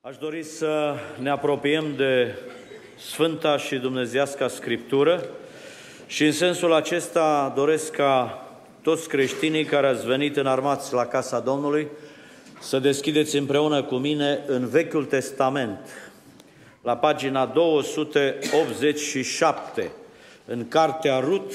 Aș dori să ne apropiem de Sfânta și Dumnezeiasca Scriptură și în sensul acesta doresc ca toți creștinii care ați venit înarmați la casa Domnului să deschideți împreună cu mine în Vechiul Testament, la pagina 287, în Cartea Rut,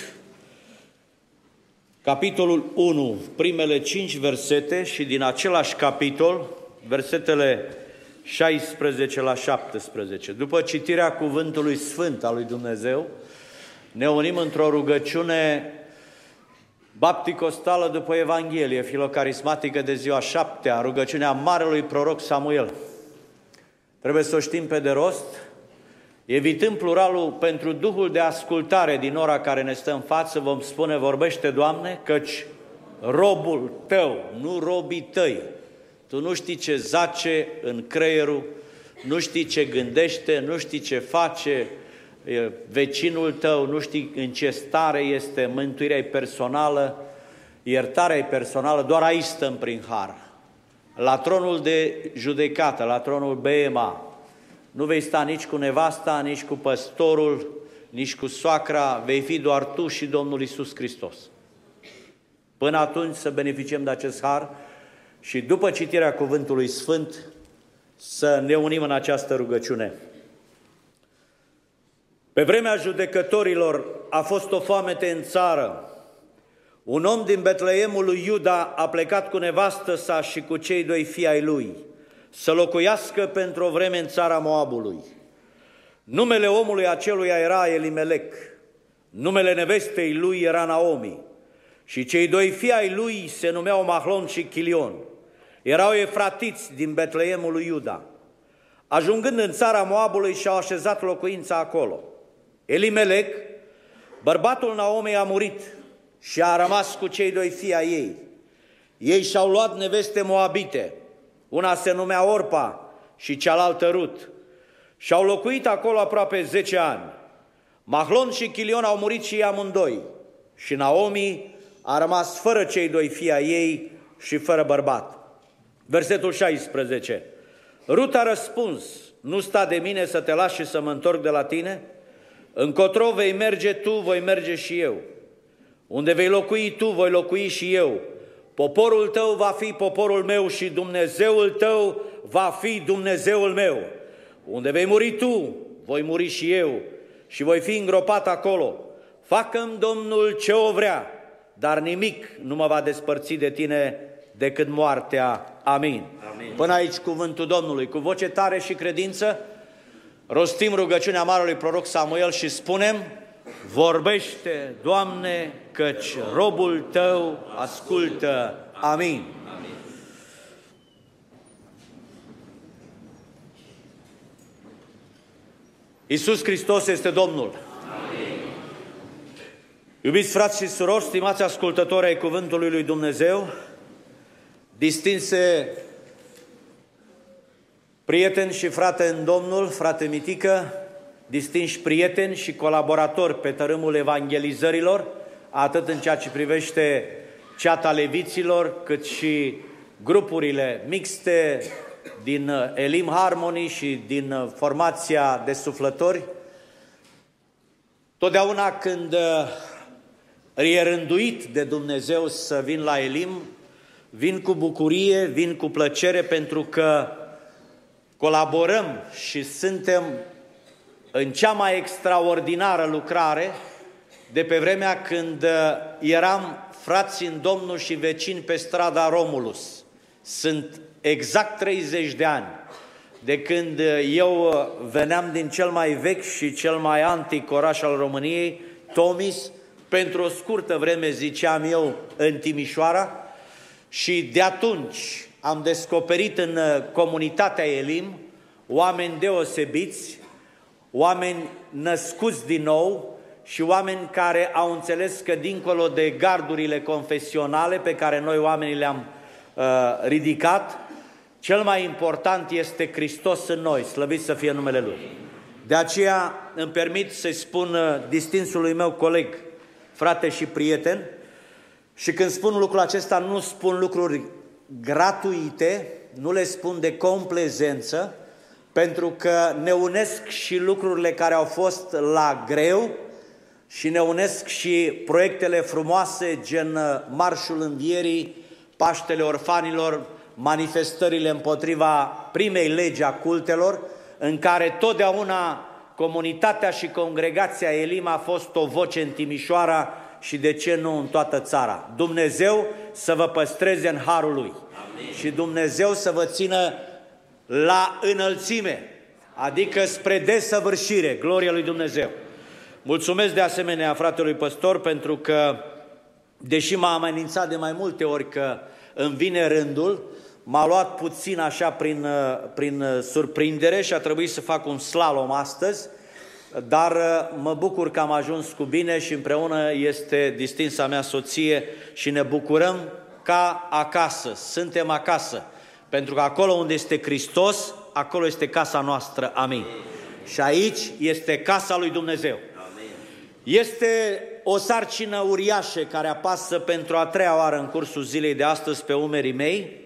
capitolul 1, primele 5 versete și din același capitol, versetele 16 la 17. După citirea cuvântului sfânt al lui Dumnezeu, ne unim într-o rugăciune bapticostală după Evanghelie, filocarismatică de ziua 7-a, rugăciunea marelui proroc Samuel. Trebuie să o știm pe de rost, evitând pluralul pentru Duhul de ascultare din ora care ne stă în față, vom spune: vorbește, Doamne, căci robul Tău, nu robii Tăi. Tu nu știi ce zace în creierul, nu știi ce gândește, nu știi ce face vecinul tău, nu știi în ce stare este, mântuirea personală, iertarea personală, doar aici stăm prin har. La tronul de judecată, la tronul Bema, nu vei sta nici cu nevasta, nici cu păstorul, nici cu soacra, vei fi doar tu și Domnul Iisus Hristos. Până atunci să beneficiem de acest har și după citirea cuvântului sfânt să ne unim în această rugăciune. Pe vremea judecătorilor a fost o foamete în țară. Un om din Betleemul lui Iuda a plecat cu nevastă sa și cu cei doi fii ai lui să locuiască pentru o vreme în țara Moabului. Numele omului aceluia era Elimelec, numele nevestei lui era Naomi și cei doi fii ai lui se numeau Mahlon și Chilion. Erau efratiți din Betleemul lui Iuda. Ajungând în țara Moabului și-au așezat locuința acolo. Elimelec, bărbatul Naomi, a murit și a rămas cu cei doi fii ai ei. Ei și-au luat neveste moabite, una se numea Orpa și cealaltă Rut, și-au locuit acolo aproape 10 ani. Mahlon și Chilion au murit și ei amândoi și Naomi a rămas fără cei doi fii ai ei și fără bărbat. Versetul 16. Rut a răspuns: nu sta de mine să te lași și să mă întorc de la tine? Încotro vei merge tu, voi merge și eu. Unde vei locui tu, voi locui și eu. Poporul tău va fi poporul meu și Dumnezeul tău va fi Dumnezeul meu. Unde vei muri tu, voi muri și eu și voi fi îngropat acolo. Facă-mi Domnul ce o vrea, dar nimic nu mă va despărți de tine decât moartea. Amin. Amin. Până aici cuvântul Domnului. Cu voce tare și credință rostim rugăciunea marelui proroc Samuel și spunem: vorbește, Doamne, căci robul Tău ascultă. Amin. Amin. Iisus Hristos este Domnul. Amin. Iubiți frați și surori, stimați ascultători ai cuvântului lui Dumnezeu, distinse prieteni și frate în Domnul, frate Mitică, distinși prieteni și colaboratori pe tărâmul evangelizărilor, atât în ceea ce privește ceata leviților, cât și grupurile mixte din Elim Harmony și din formația de suflători. Totdeauna când e rânduit de Dumnezeu să vin la Elim, vin cu bucurie, vin cu plăcere, pentru că colaborăm și suntem în cea mai extraordinară lucrare de pe vremea când eram frați în Domnul și vecini pe strada Romulus. Sunt exact 30 de ani de când eu veneam din cel mai vechi și cel mai antic oraș al României, Tomis, pentru o scurtă vreme, ziceam eu, în Timișoara, și de atunci am descoperit în comunitatea Elim oameni deosebiți, oameni născuți din nou și oameni care au înțeles că dincolo de gardurile confesionale pe care noi oamenii le-am ridicat, cel mai important este Hristos în noi, slăvit să fie numele Lui. De aceea îmi permit să-i spun distinsului meu coleg, frate și prieten, și când spun lucrul acesta, nu spun lucruri gratuite, nu le spun de complezență, pentru că ne unesc și lucrurile care au fost la greu și ne unesc și proiectele frumoase, gen Marșul Învierii, Paștele Orfanilor, manifestările împotriva primei legi a cultelor, în care totdeauna comunitatea și congregația Elim a fost o voce în Timișoara și de ce nu în toată țara. Dumnezeu să vă păstreze în harul Lui. Amin. Și Dumnezeu să vă țină la înălțime, adică spre desăvârșire, gloria lui Dumnezeu. Mulțumesc de asemenea fratelui păstor pentru că, deși m-a amenințat de mai multe ori că îmi vine rândul, m-a luat puțin așa prin surprindere și a trebuit să fac un slalom astăzi, dar mă bucur că am ajuns cu bine și împreună este distinsa mea soție și ne bucurăm ca acasă, suntem acasă, pentru că acolo unde este Hristos, acolo este casa noastră, amin. Și aici este casa lui Dumnezeu. Este o sarcină uriașă care apasă pentru a treia oară în cursul zilei de astăzi pe umerii mei,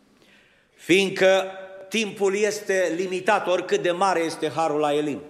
fiindcă timpul este limitat, oricât de mare este harul la Elim.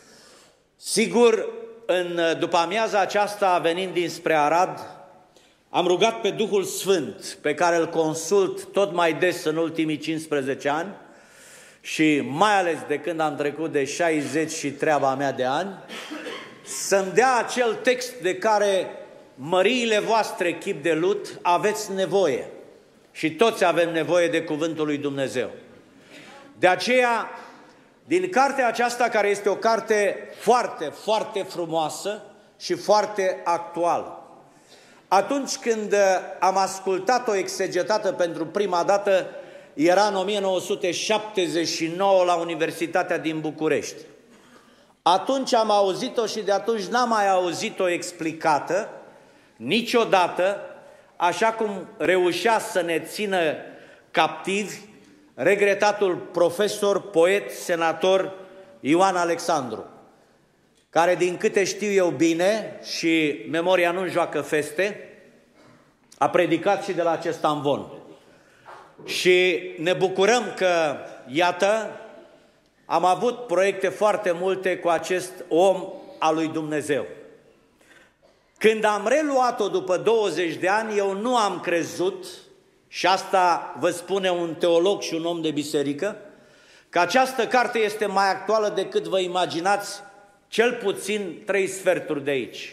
Sigur, în după amiaza aceasta, venind dinspre Arad, am rugat pe Duhul Sfânt, pe care îl consult tot mai des în ultimii 15 ani și mai ales de când am trecut de 60 și treaba mea de ani, să-mi dea acel text de care măriile voastre, chip de lut, aveți nevoie. Și toți avem nevoie de cuvântul lui Dumnezeu. De aceea, din cartea aceasta, care este o carte foarte, foarte frumoasă și foarte actuală, atunci când am ascultat-o exegetată pentru prima dată, era în 1979 la Universitatea din București. Atunci am auzit-o și de atunci n-am mai auzit-o explicată niciodată, așa cum reușea să ne țină captivi regretatul profesor, poet, senator Ioan Alexandru, care, din câte știu eu bine, și memoria nu joacă feste, a predicat și de la acest amvon. Și ne bucurăm că, iată, am avut proiecte foarte multe cu acest om al lui Dumnezeu. Când am reluat-o după 20 de ani, eu nu am crezut, și asta vă spune un teolog și un om de biserică, că această carte este mai actuală decât vă imaginați, cel puțin 3 sferturi de aici.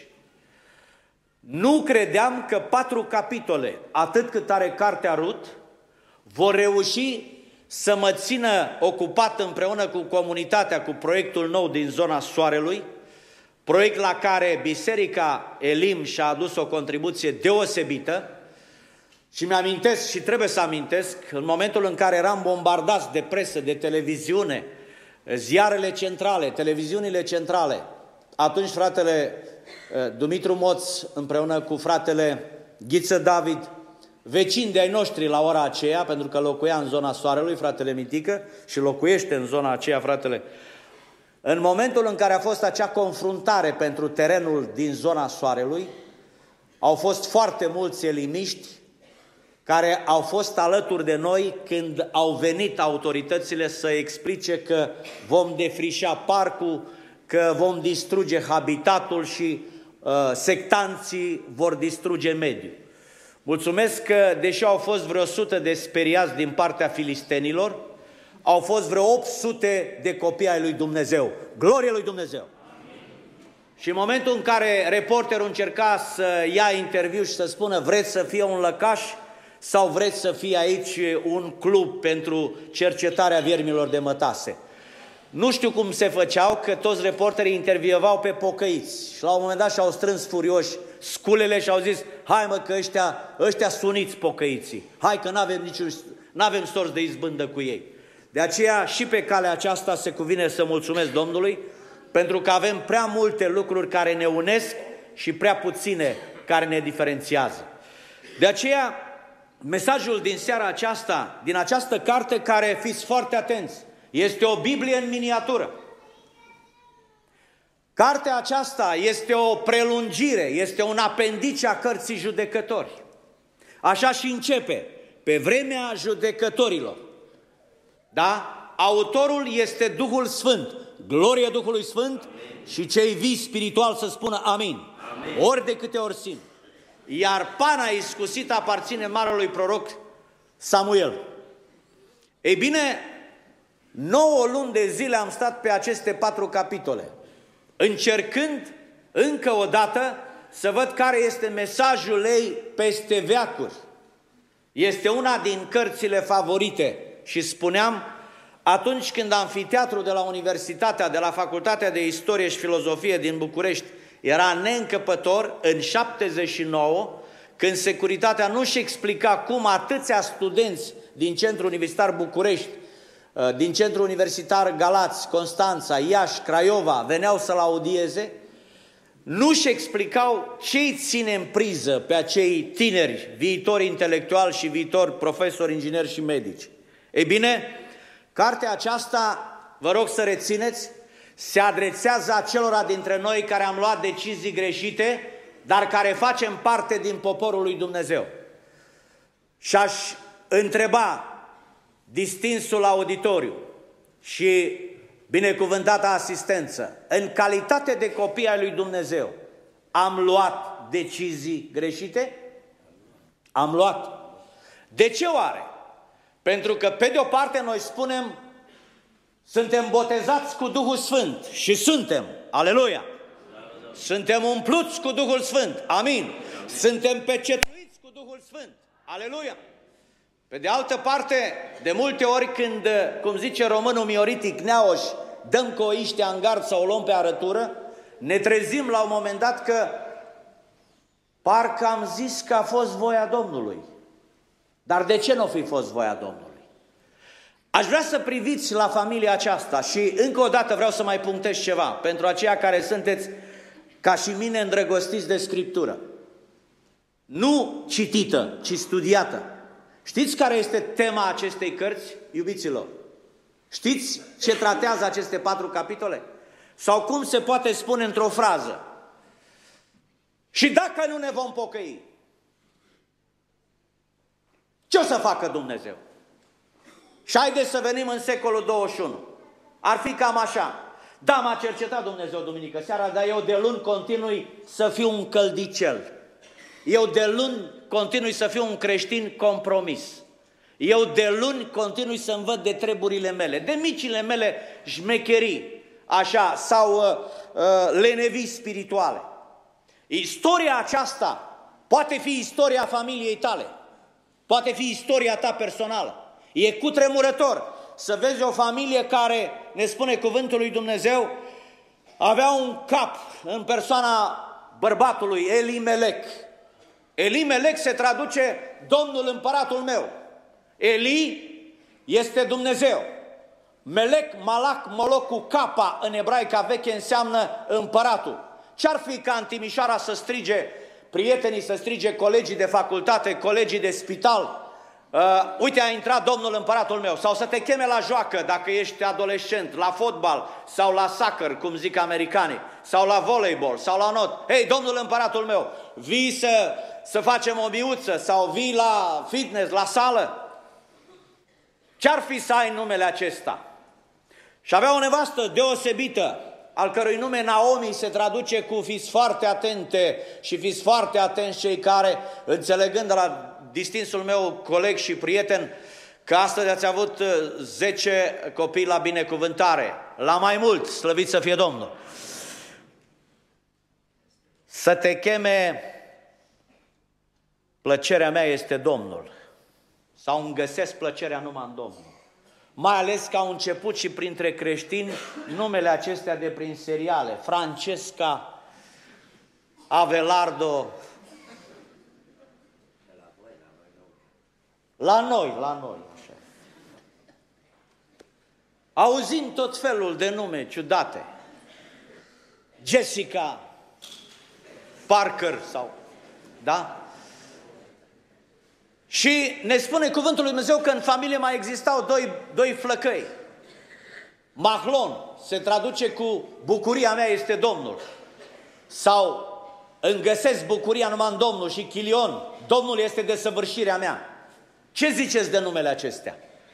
Nu credeam că 4 capitole, atât cât are cartea Rut, vor reuși să mă țină ocupat împreună cu comunitatea, cu proiectul nou din zona Soarelui, proiect la care Biserica Elim și-a adus o contribuție deosebită. Și mi-amintesc și trebuie să amintesc, în momentul în care eram bombardați de presă, de televiziune, ziarele centrale, televiziunile centrale, atunci fratele Dumitru Moț împreună cu fratele Ghiță David, vecini de ai noștri la ora aceea, pentru că locuia în zona Soarelui, fratele Mitică, și locuiește în zona aceea, fratele. În momentul în care a fost acea confruntare pentru terenul din zona Soarelui, au fost foarte mulți elimiști care au fost alături de noi când au venit autoritățile să explice că vom defrișa parcul, că vom distruge habitatul și sectanții vor distruge mediul. Mulțumesc că, deși au fost vreo 100 de speriați din partea filistenilor, au fost vreo 800 de copii ai lui Dumnezeu. Glorie lui Dumnezeu! Amin. Și în momentul în care reporterul încerca să ia interviu și să spună vreți să fie un lăcaș sau vreți să fie aici un club pentru cercetarea viermilor de mătase? Nu știu cum se făceau, că toți reporterii intervievau pe pocăiți și la un moment dat și-au strâns furioși sculele și au zis hai mă că ăștia suniți pocăiții, hai că n-avem sorți de izbândă cu ei. De aceea și pe calea aceasta se cuvine să mulțumesc Domnului, pentru că avem prea multe lucruri care ne unesc și prea puține care ne diferențiază. De aceea mesajul din seara aceasta, din această carte care, fiți foarte atenți, este o Biblie în miniatură. Cartea aceasta este o prelungire, este un apendice a cărții Judecători. Așa și începe, pe vremea judecătorilor. Da? autorul este Duhul Sfânt. Glorie Duhului Sfânt și cei vii spiritual să spună amin. Ori de câte ori simt. Iar pana iscusită aparține marelui proroc Samuel. Ei bine, 9 luni de zile am stat pe aceste 4 capitole, încercând încă o dată să văd care este mesajul ei peste veacuri. Este una din cărțile favorite și spuneam, atunci când amfiteatrul de la Universitatea, de la Facultatea de Istorie și Filozofie din București era neîncăpător, în 79, când securitatea nu-și explica cum atâția studenți din Centrul Universitar București, din Centrul Universitar Galați, Constanța, Iași, Craiova, veneau să-l audieze, nu-și explicau ce îi ține în priză pe acei tineri, viitori intelectuali și viitori profesori, ingineri și medici. Ei bine, cartea aceasta, vă rog să rețineți, se adresează acelora dintre noi care am luat decizii greșite, dar care facem parte din poporul lui Dumnezeu. Și aș întreba distinsul auditoriu și binecuvântata asistență, în calitate de copii ai lui Dumnezeu, am luat decizii greșite? Am luat. De ce oare? Pentru că pe de o parte noi spunem, suntem botezați cu Duhul Sfânt și suntem, aleluia! Suntem umpluți cu Duhul Sfânt, amin! Suntem pecetuiți cu Duhul Sfânt, aleluia! Pe de altă parte, de multe ori când, cum zice românul mioritic, neaoș, dăm coiștea în gard sau o luăm pe arătură, ne trezim la un moment dat că parcă am zis că a fost voia Domnului. Dar de ce nu fi fost voia Domnului? Aș vrea să priviți la familia aceasta și încă o dată vreau să mai punctez ceva pentru aceia care sunteți ca și mine îndrăgostiți de Scriptură. Nu citită, ci studiată. Știți care este tema acestei cărți, iubiților? Știți ce tratează aceste 4 capitole? Sau cum se poate spune într-o frază? Și dacă nu ne vom pocăi, ce o să facă Dumnezeu? Și haideți să venim în secolul 21. Ar fi cam așa. Da, m-a cercetat Dumnezeu duminică seara, dar eu de luni continui să fiu un căldicel. Eu de luni continui să fiu un creștin compromis. Eu de luni continui să învăț de treburile mele, de micile mele șmecherii, așa, sau lenevii spirituale. Istoria aceasta poate fi istoria familiei tale, poate fi istoria ta personală. E cutremurător să vezi o familie care, ne spune cuvântul lui Dumnezeu, avea un cap în persoana bărbatului Elimelec. Elimelec se traduce Domnul împăratul meu. Eli este Dumnezeu. Melec, Malac, Moloc cu capa în ebraica veche înseamnă împăratul. Ce-ar fi ca în Timișoara să strige prietenii, să strige colegii de facultate, colegii de spital, uite a intrat Domnul împăratul meu, sau să te cheme la joacă dacă ești adolescent, la fotbal sau la soccer, cum zic americanii, sau la voleibol sau la not. Hei, Domnul împăratul meu, vii să facem o miuță sau vii la fitness, la sală? Ce-ar fi să ai numele acesta? Și avea o nevastă deosebită, al cărui nume Naomi se traduce cu fiți foarte atente și fiți foarte atenți cei care, înțelegând de la distinsul meu coleg și prieten, că astăzi ați avut 10 copii la binecuvântare, la mai mult, slăvit să fie Domnul. Să te cheme plăcerea mea este Domnul, sau îmi găsesc plăcerea numai în Domnul. Mai ales că au început și printre creștini numele acestea de prin seriale, Francesca, Abelardo. La noi, așa. Auzim tot felul de nume ciudate. Jessica, Parker sau, da? Și ne spune cuvântul lui Dumnezeu că în familie mai existau doi flăcăi. Mahlon se traduce cu bucuria mea este Domnul. Sau îmi găsesc bucuria numai în Domnul, și Chilion, Domnul este desăvârșirea mea. Ce ziceți de numele acestea?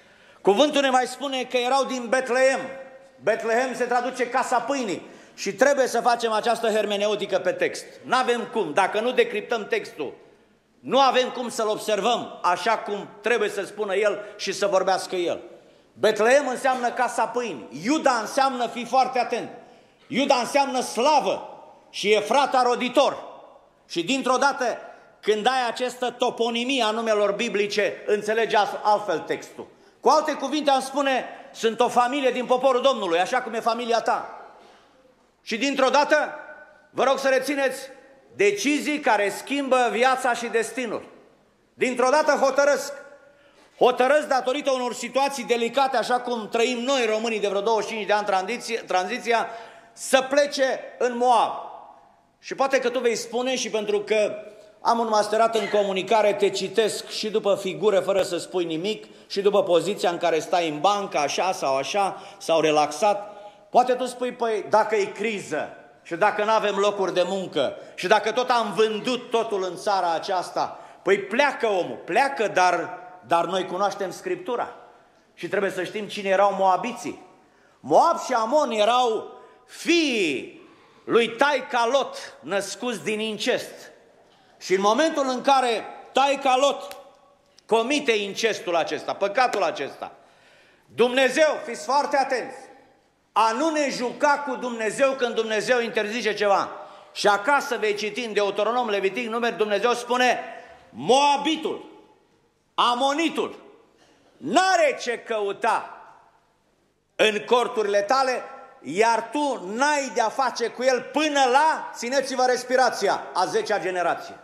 Cuvântul ne mai spune că erau din Betlehem. Betlehem se traduce casa pâinii și trebuie să facem această hermeneutică pe text. N-avem cum, dacă nu decriptăm textul, nu avem cum să-l observăm așa cum trebuie să spună el și să vorbească el. Betlehem înseamnă casa pâinii. Iuda înseamnă, fii foarte atent, Iuda înseamnă slavă și Efrata roditor. Și dintr-o dată, când ai această toponimie a numelor biblice, înțelegi altfel textul. Cu alte cuvinte am spune, sunt o familie din poporul Domnului, așa cum e familia ta. Și dintr-o dată, vă rog să rețineți, decizii care schimbă viața și destinul. Dintr-o dată hotărăsc datorită unor situații delicate, așa cum trăim noi românii de vreo 25 de ani tranziția, să plece în Moab. Și poate că tu vei spune, și pentru că am un masterat în comunicare, te citesc și după figură fără să spui nimic, și după poziția în care stai în bancă, așa, sau relaxat, poate tu spui, păi dacă e criză și dacă nu avem locuri de muncă și dacă tot am vândut totul în țara aceasta, păi pleacă omul, pleacă, dar noi cunoaștem Scriptura și trebuie să știm cine erau moabiții. Moab și Amon erau fiii lui taica Lot, născuți din incest. Și în momentul în care taica Lot comite incestul acesta, păcatul acesta, Dumnezeu, fiți foarte atenți, a nu ne juca cu Dumnezeu când Dumnezeu interzice ceva. Și acasă vei citi în Deuteronom, Levitic, Numeri, Dumnezeu spune, Moabitul, Amonitul, n-are ce căuta în corturile tale, iar tu n-ai de-a face cu el până la, țineți-vă respirația, a 10-a generație.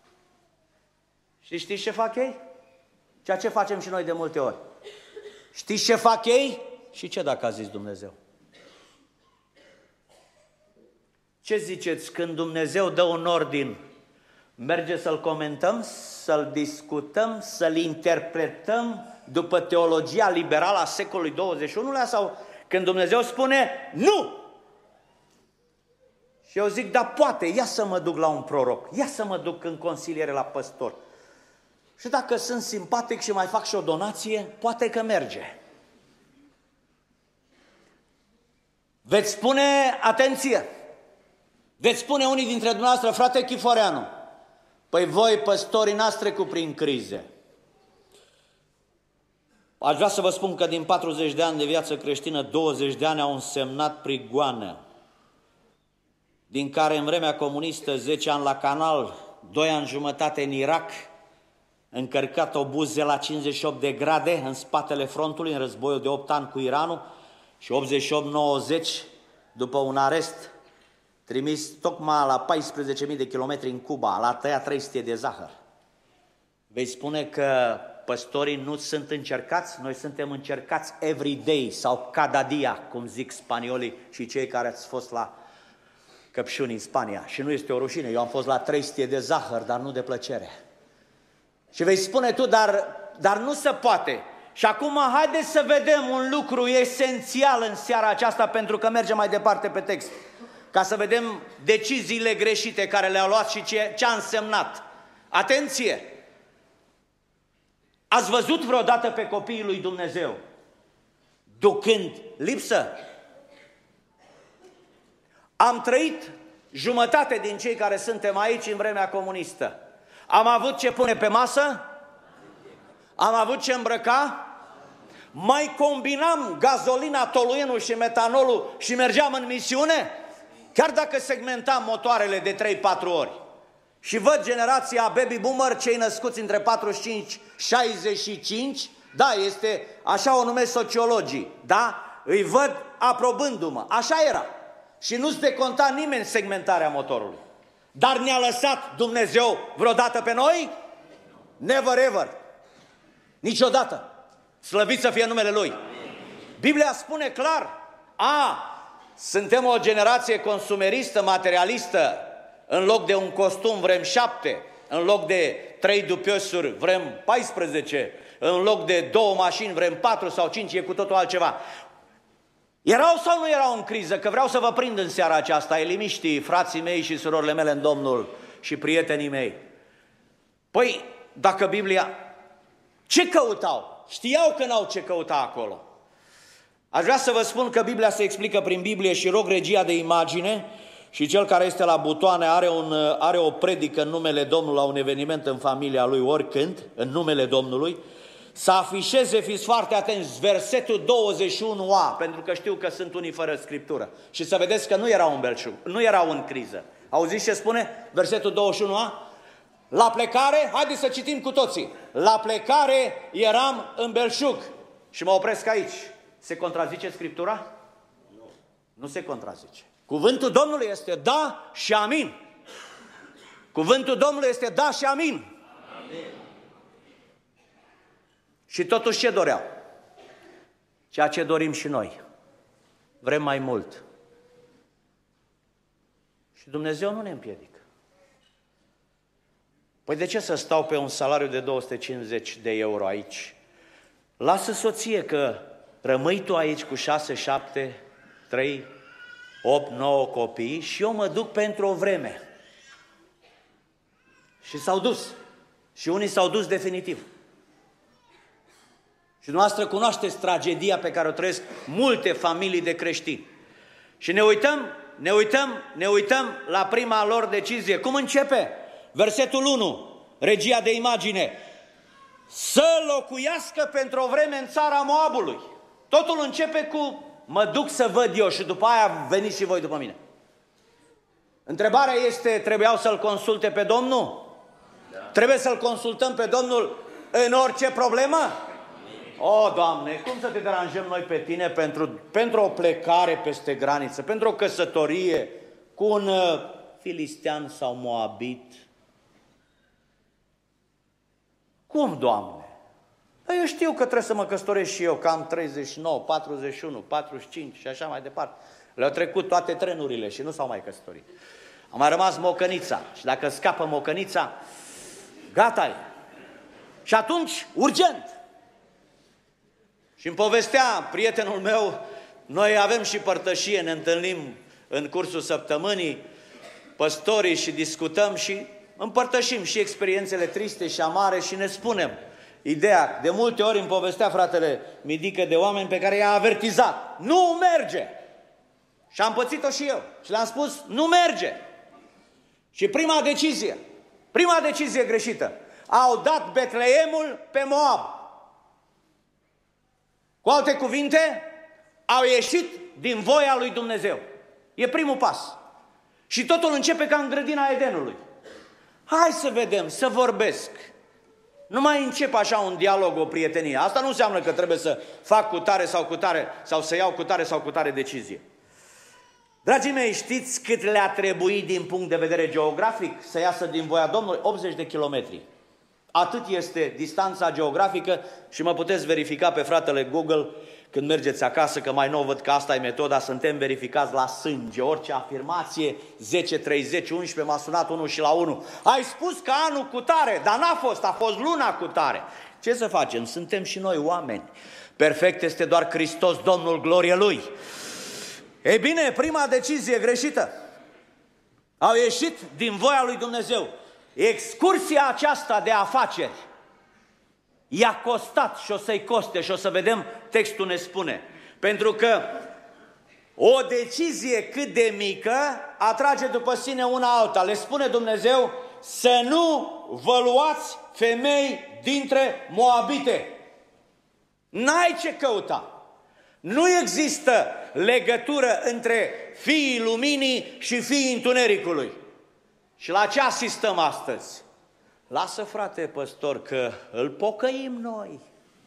Și știți ce fac ei? Ceea ce facem și noi de multe ori. Știți ce fac ei? Și ce dacă a zis Dumnezeu? Ce ziceți când Dumnezeu dă un ordin? Merge să-l comentăm, să-l discutăm, să-l interpretăm după teologia liberală a secolului 21-lea sau când Dumnezeu spune nu? Și eu zic, da poate, ia să mă duc la un proroc, ia să mă duc în consiliere la păstor. Și dacă sunt simpatic și mai fac și o donație, poate că merge. Veți spune, atenție, veți spune unii dintre dumneavoastră, frate Chiforeanu, păi voi, păstorii, n-ați trecut prin crize. Aș vrea să vă spun că din 40 de ani de viață creștină, 20 de ani au însemnat prigoană, din care în vremea comunistă 10 ani la Canal, 2 ani jumătate în Irak, încărcat obuze la 58 de grade în spatele frontului, în războiul de 8 ani cu Iranul, și 88-90, după un arest trimis tocmai la 14.000 de kilometri în Cuba, la tăia 300 de zahăr. Vei spune că păstorii nu sunt încercați? Noi suntem încercați every day sau cada dia, cum zic spaniolii și cei care ați fost la Căpșuni în Spania. Și nu este o rușine, eu am fost la 300 de zahăr, dar nu de plăcere. Și vei spune tu, dar nu se poate. Și acum haideți să vedem un lucru esențial în seara aceasta, pentru că mergem mai departe pe text, ca să vedem deciziile greșite care le-au luat și ce a însemnat. Atenție! Ați văzut vreodată pe copiii lui Dumnezeu ducând lipsă? Am trăit jumătate din cei care suntem aici în vremea comunistă. Am avut ce pune pe masă? Am avut ce îmbrăca? Mai combinam gazolina, toluenul și metanolul și mergeam în misiune? Chiar dacă segmentam motoarele de 3-4 ori. Și văd generația baby boomer, cei născuți între 45-65, da, este, așa o numesc sociologii, da? Îi văd aprobându-mă, așa era. Și nu-ți deconta nimeni segmentarea motorului. Dar ne-a lăsat Dumnezeu vreodată pe noi? Never ever. Niciodată. Slăvit să fie numele Lui. Biblia spune clar, suntem o generație consumeristă, materialistă, în loc de un costum vrem 7, în loc de 3 dupiosuri vrem 14, în loc de 2 mașini vrem 4 sau 5, e cu totul altceva. Erau sau nu erau în criză? Că vreau să vă prind în seara aceasta, elimiștii, frații mei și surorile mele în Domnul și prietenii mei. Păi, dacă Biblia... Ce căutau? Știau că n-au ce căuta acolo. Aș vrea să vă spun că Biblia se explică prin Biblie și rog regia de imagine și cel care este la butoane are o predică în numele Domnului la un eveniment în familia lui, oricând, în numele Domnului, să afișeze, fiți foarte atenți, versetul 21a, pentru că știu că sunt unii fără scriptură. Și să vedeți că nu erau în belșug, nu erau în criză. Auziți ce spune versetul 21a? La plecare, haideți să citim cu toții, la plecare eram în belșug. Și mă opresc aici. Se contrazice Scriptura? Nu. Nu se contrazice. Cuvântul Domnului este da și amin. Cuvântul Domnului este da și amin. Amin. Și totuși ce doreau? Ceea ce dorim și noi. Vrem mai mult. Și Dumnezeu nu ne împiedică. Păi de ce să stau pe un salariu de 250 de euro aici? Lasă soție că rămâi tu aici cu 6, 7, 3, 8, 9 copii și eu mă duc pentru o vreme. Și s-au dus. Și unii s-au dus definitiv. Și dumneavoastră cunoașteți tragedia pe care o trăiesc multe familii de creștini. Și ne uităm la prima lor decizie. Cum începe? Versetul 1, regia de imagine. Să locuiască pentru o vreme în țara Moabului. Totul începe cu mă duc să văd eu și după aia veniți și voi după mine. Întrebarea este, trebuiau să-L consulte pe Domnul? Da. Trebuie să-L consultăm pe Domnul în orice problemă? O, Doamne, cum să te deranjăm noi pe Tine pentru o plecare peste graniță, pentru o căsătorie cu un filistean sau moabit? Cum, Doamne? Eu știu că trebuie să mă căsătoresc și eu, că am 39, 41, 45 și așa mai departe. Le-au trecut toate trenurile și nu s-au mai căsătorit. A mai rămas mocănița și dacă scapă mocănița, gata-i. Și atunci, urgent. Și îmi povestea prietenul meu, noi avem și părtășie, ne întâlnim în cursul săptămânii, păstorii și discutăm și împărtășim și experiențele triste și amare și ne spunem ideea. De multe ori îmi povestea fratele Midică de oameni pe care i-a avertizat. Nu merge! Și am pățit-o și eu. Și le-am spus, nu merge! Și prima decizie greșită. Au dat Betleemul pe Moab. Cu alte cuvinte, au ieșit din voia lui Dumnezeu. E primul pas. Și totul începe ca în grădina Edenului. Hai să vedem, să vorbesc. Nu mai încep așa un dialog, o prietenie. Asta nu înseamnă că trebuie să fac cu tare sau cu tare, sau să iau cu tare sau cu tare decizie. Dragii mei, știți cât le-a trebuit din punct de vedere geografic să iasă din voia Domnului? 80 de kilometri. Atât este distanța geografică și mă puteți verifica pe fratele Google când mergeți acasă, că mai nou văd că asta e metoda, suntem verificați la sânge. Orice afirmație, 10, 30, 11, m-a sunat unul și la 1. Ai spus că anul cu tare, dar n-a fost, a fost luna cu tare. Ce să facem? Suntem și noi oameni. Perfect este doar Hristos, Domnul, glorie Lui. Ei bine, prima decizie greșită. Au ieșit din voia lui Dumnezeu. Excursia aceasta de afaceri i-a costat și o să-i coste și o să vedem, textul ne spune. Pentru că o decizie cât de mică atrage după sine una alta. Le spune Dumnezeu să nu vă luați femei dintre moabite. N-ai ce căuta. Nu există legătură între fiii luminii și fiii întunericului. Și la ce asistăm astăzi? Lasă, frate păstor, că îl pocăim noi.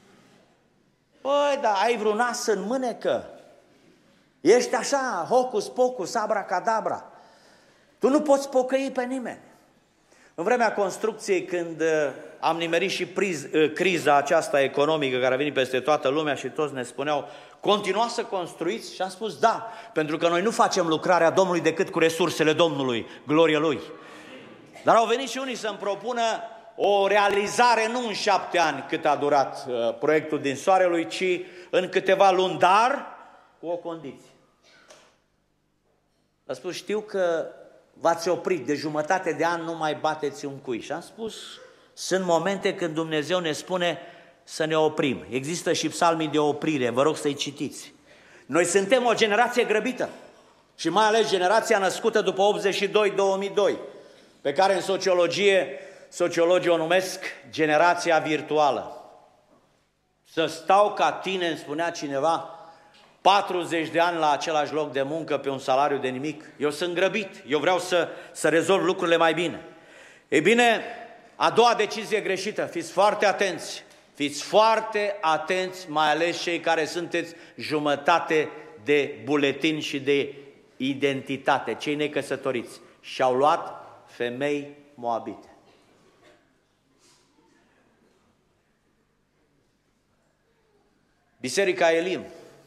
Păi, da, ai vreun as în mânecă. Ești așa, hocus pocus, abracadabra. Tu nu poți pocăi pe nimeni. În vremea construcției, când am nimerit și criza aceasta economică care a venit peste toată lumea și toți ne spuneau, continuați să construiți? Și am spus, da, pentru că noi nu facem lucrarea Domnului decât cu resursele Domnului, glorie Lui. Dar au venit și unii să-mi propună o realizare nu în 7 ani cât a durat proiectul din Soarelui, ci în câteva luni, dar cu o condiție. A spus, știu că v-ați oprit, de jumătate de an nu mai bateți un cui. Și am spus, sunt momente când Dumnezeu ne spune, să ne oprim. Există și psalmii de oprire, vă rog să-i citiți. Noi suntem o generație grăbită și mai ales generația născută după 82-2002, pe care în sociologie, sociologii o numesc generația virtuală. Să stau ca tine, îmi spunea cineva, 40 de ani la același loc de muncă pe un salariu de nimic. Eu sunt grăbit, eu vreau să rezolv lucrurile mai bine. Ei bine, a doua decizie greșită, fiți foarte atenți. Fiți foarte atenți, mai ales cei care sunteți jumătate de buletin și de identitate, cei necăsătoriți. Și-au luat femei moabite. Biserica Elim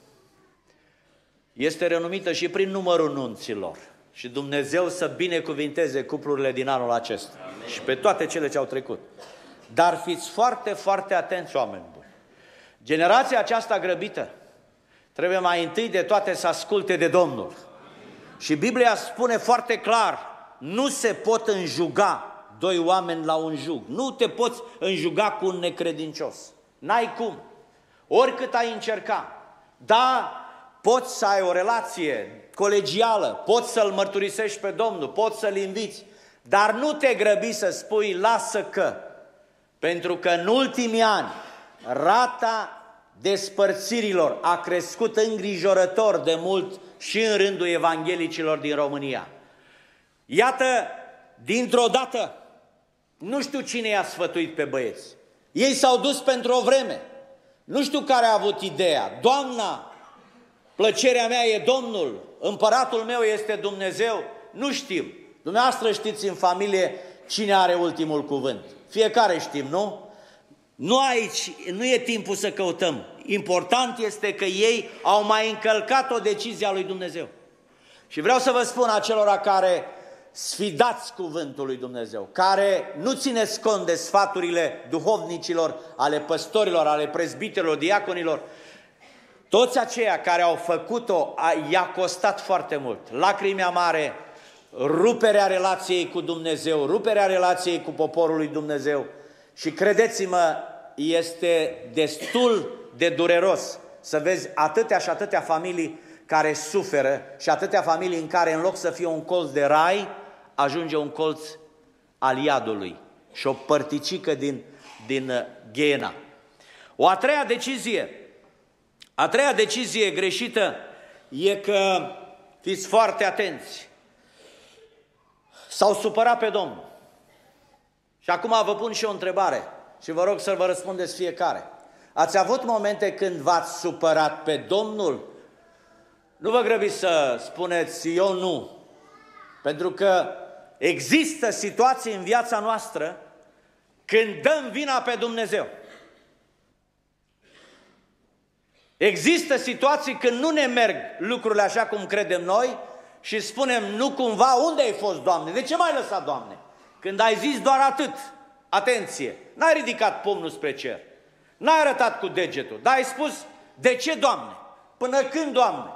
este renumită și prin numărul nunților. Și Dumnezeu să binecuvinteze cuplurile din anul acesta. Amin. Și pe toate cele ce au trecut. Dar fiți foarte, foarte atenți, oameni buni. Generația aceasta grăbită trebuie mai întâi de toate să asculte de Domnul. Și Biblia spune foarte clar, nu se pot înjuga doi oameni la un jug. Nu te poți înjuga cu un necredincios. N-ai cum. Oricât ai încerca. Da, poți să ai o relație colegială, poți să-L mărturisești pe Domnul, poți să-L inviți, dar nu te grăbi să spui lasă că, pentru că în ultimii ani rata despărțirilor a crescut îngrijorător de mult și în rândul evanghelicilor din România. Iată, dintr-o dată, nu știu cine i-a sfătuit pe băieți. Ei s-au dus pentru o vreme. Nu știu care a avut ideea. Doamna, plăcerea mea e Domnul, împăratul meu este Dumnezeu. Nu știm. Dumneavoastră știți în familie cine are ultimul cuvânt. Fiecare știm, nu? Nu aici, nu e timpul să căutăm. Important este că ei au mai încălcat o decizie a lui Dumnezeu. Și vreau să vă spun acelora care sfidați cuvântul lui Dumnezeu, care nu țineți cont de sfaturile duhovnicilor, ale păstorilor, ale prezbiterilor, diaconilor, toți aceia care au făcut-o, i-a costat foarte mult. Lacrimea mare, ruperea relației cu Dumnezeu, ruperea relației cu poporul lui Dumnezeu. Și credeți-mă, este destul de dureros să vezi atâtea și atâtea familii care suferă și atâtea familii în care în loc să fie un colț de rai, ajunge un colț al iadului și o părticică din Ghena. A treia decizie greșită e că, fiți foarte atenți, s-au supărat pe Domnul. Și acum vă pun și o întrebare și vă rog să vă răspundeți fiecare. Ați avut momente când v-ați supărat pe Domnul? Nu vă grăbiți să spuneți, eu nu. Pentru că există situații în viața noastră când dăm vina pe Dumnezeu. Există situații când nu ne merg lucrurile așa cum credem noi și spunem, nu cumva, unde ai fost, Doamne? De ce m-ai lăsat, Doamne? Când ai zis doar atât, atenție, n-ai ridicat pumnul spre cer, n-ai arătat cu degetul, dar ai spus, de ce, Doamne? Până când, Doamne?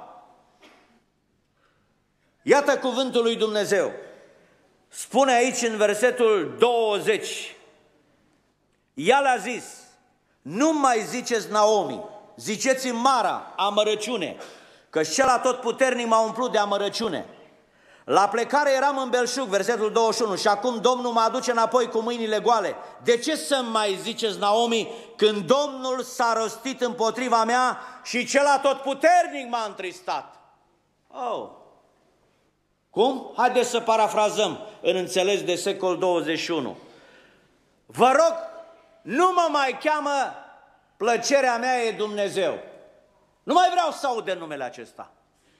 Iată cuvântul lui Dumnezeu. Spune aici în versetul 20, ea le-a zis, nu mai ziceți Naomi, ziceți-mi Mara, amărăciune, că cel atotputernic m-a umplut de amărăciune. La plecare eram în belșug, versetul 21, și acum Domnul mă aduce înapoi cu mâinile goale. De ce să-mi mai ziceți Naomi, când Domnul s-a rostit împotriva mea și cel atotputernic m-a întristat? Oh! Cum? Haideți să parafrazăm în înțeles de secol 21. Vă rog, nu mă mai cheamă plăcerea mea e Dumnezeu. Nu mai vreau să aud de numele acesta.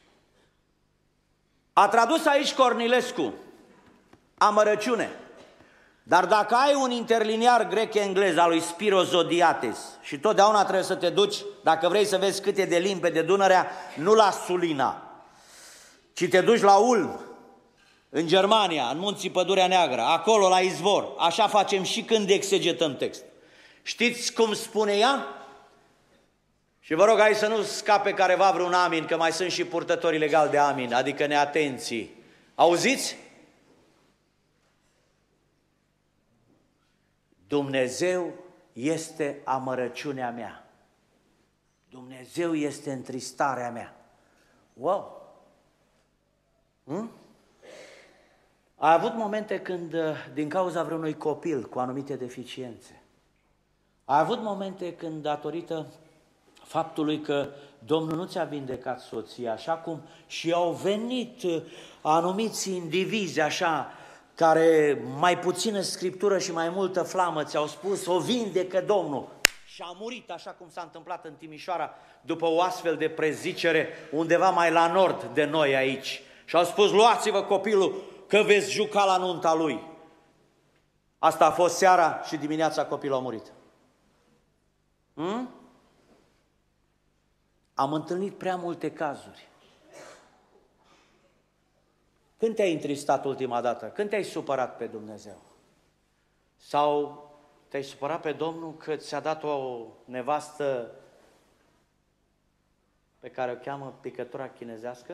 A tradus aici Cornilescu, amărăciune. Dar dacă ai un interliniar grec-englez al lui Spiro Zodiates și totdeauna trebuie să te duci, dacă vrei să vezi cât e de limpede Dunărea, nu la Sulina, ci te duci la Ulm, în Germania, în munții Pădurea Neagră, acolo la izvor. Așa facem și când exegetăm text. Știți cum spune ea? Și vă rog, hai să nu scape careva vreun amin, că mai sunt și purtători legali de amin, adică neatenții. Auziți? Dumnezeu este amărăciunea mea. Dumnezeu este întristarea mea. Wow! Ai avut momente când, din cauza vreunui copil cu anumite deficiențe, ai avut momente când, datorită faptului că Domnul nu ți-a vindecat soția, așa cum și au venit anumiți indivizi așa, care mai puțină scriptură și mai multă flamă ți-au spus, o vindecă Domnul. Și a murit, așa cum s-a întâmplat în Timișoara, după o astfel de prezicere, undeva mai la nord de noi aici. Și au spus, luați-vă copilul, că veți juca la nunta lui. Asta a fost seara și dimineața copilul a murit. Am întâlnit prea multe cazuri. Când te-ai întristat ultima dată? Când te-ai supărat pe Dumnezeu? Sau te-ai supărat pe Domnul că ți-a dat o nevastă pe care o cheamă picătura chinezească?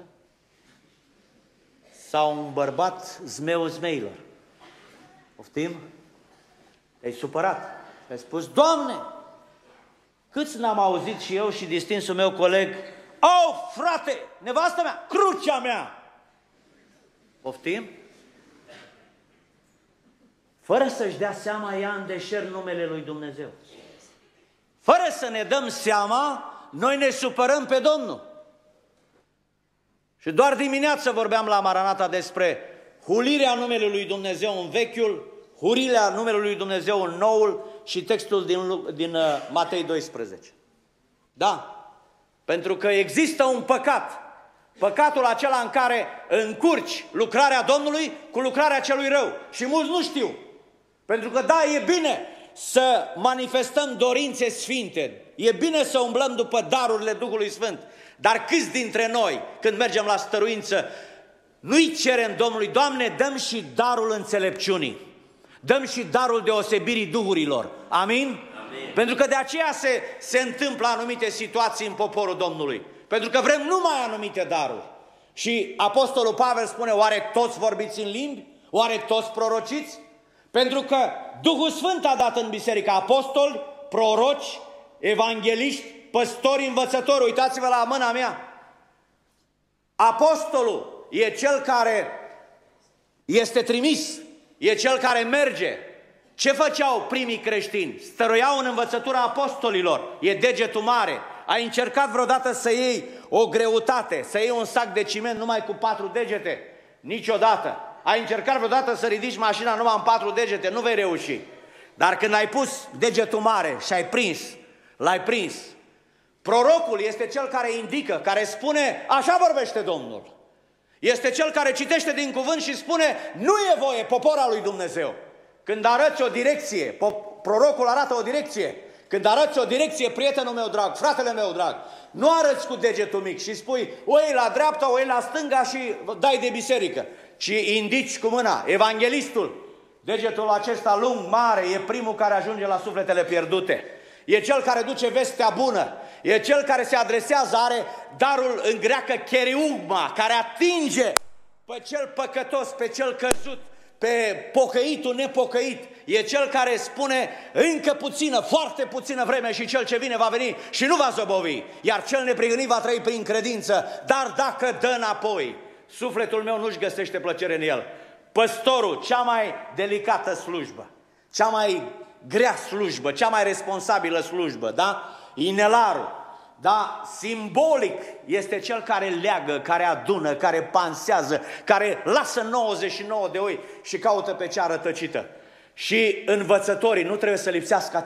Sau un bărbat zmeul zmeilor? Poftim? Te-ai supărat. Ai spus, Doamne, câți n-am auzit și eu și distinsul meu coleg, au, frate, nevastă mea, crucea mea! Poftim? Fără să-și dea seama, ea îndeșert numele lui Dumnezeu. Fără să ne dăm seama, noi ne supărăm pe Domnul. Și doar dimineață vorbeam la Maranata despre hulirea numelui lui Dumnezeu în Vechiul, hurirea numelui lui Dumnezeu în Noul și textul din Matei 12. Da, pentru că există un păcat. Păcatul acela în care încurci lucrarea Domnului cu lucrarea celui rău. Și mulți nu știu. Pentru că da, e bine să manifestăm dorințe sfinte. E bine să umblăm după darurile Duhului Sfânt. Dar câți dintre noi, când mergem la stăruință, nu-i cerem Domnului, Doamne, dăm și darul înțelepciunii. Dăm și darul deosebirii duhurilor. Amin? Amin. Pentru că de aceea se întâmplă anumite situații în poporul Domnului. Pentru că vrem numai anumite daruri. Și Apostolul Pavel spune, oare toți vorbiți în limbi? Oare toți prorociți? Pentru că Duhul Sfânt a dat în biserică apostoli, proroci, evangeliști, păstori, învățători. Uitați-vă la mâna mea. Apostolul e cel care este trimis, e cel care merge. Ce făceau primii creștini? Stăruiau în învățătura apostolilor. E degetul mare. Ai încercat vreodată să iei o greutate, să iei un sac de ciment numai cu 4 degete? Niciodată. Ai încercat vreodată să ridici mașina numai în 4 degete? Nu vei reuși. Dar când ai pus degetul mare și ai prins, l-ai prins. Prorocul este cel care indică, care spune, așa vorbește Domnul. Este cel care citește din cuvânt și spune, nu e voie, popor al lui Dumnezeu. Când arăți o direcție, prorocul arată o direcție. Când arăți o direcție, prietenul meu drag, fratele meu drag, nu arăți cu degetul mic și spui, o iei la dreapta, o iei la stânga și dai de biserică, ci indici cu mâna. Evanghelistul, degetul acesta lung, mare, e primul care ajunge la sufletele pierdute. E cel care duce vestea bună, e cel care se adresează, are darul în greacă cheriugma, care atinge pe cel păcătos, pe cel căzut, pe pocăitul nepocăit. E cel care spune încă puțină, foarte puțină vreme și cel ce vine va veni și nu va zăbovi. Iar cel neprihănit va trăi prin credință, dar dacă dă înapoi, sufletul meu nu-și găsește plăcere în el. Păstorul, cea mai delicată slujbă, cea mai grea slujbă, cea mai responsabilă slujbă, da? Inelarul, da? Simbolic este cel care leagă, care adună, care pansează, care lasă 99 de oi și caută pe cea rătăcită. Și învățătorii nu trebuie să lipsească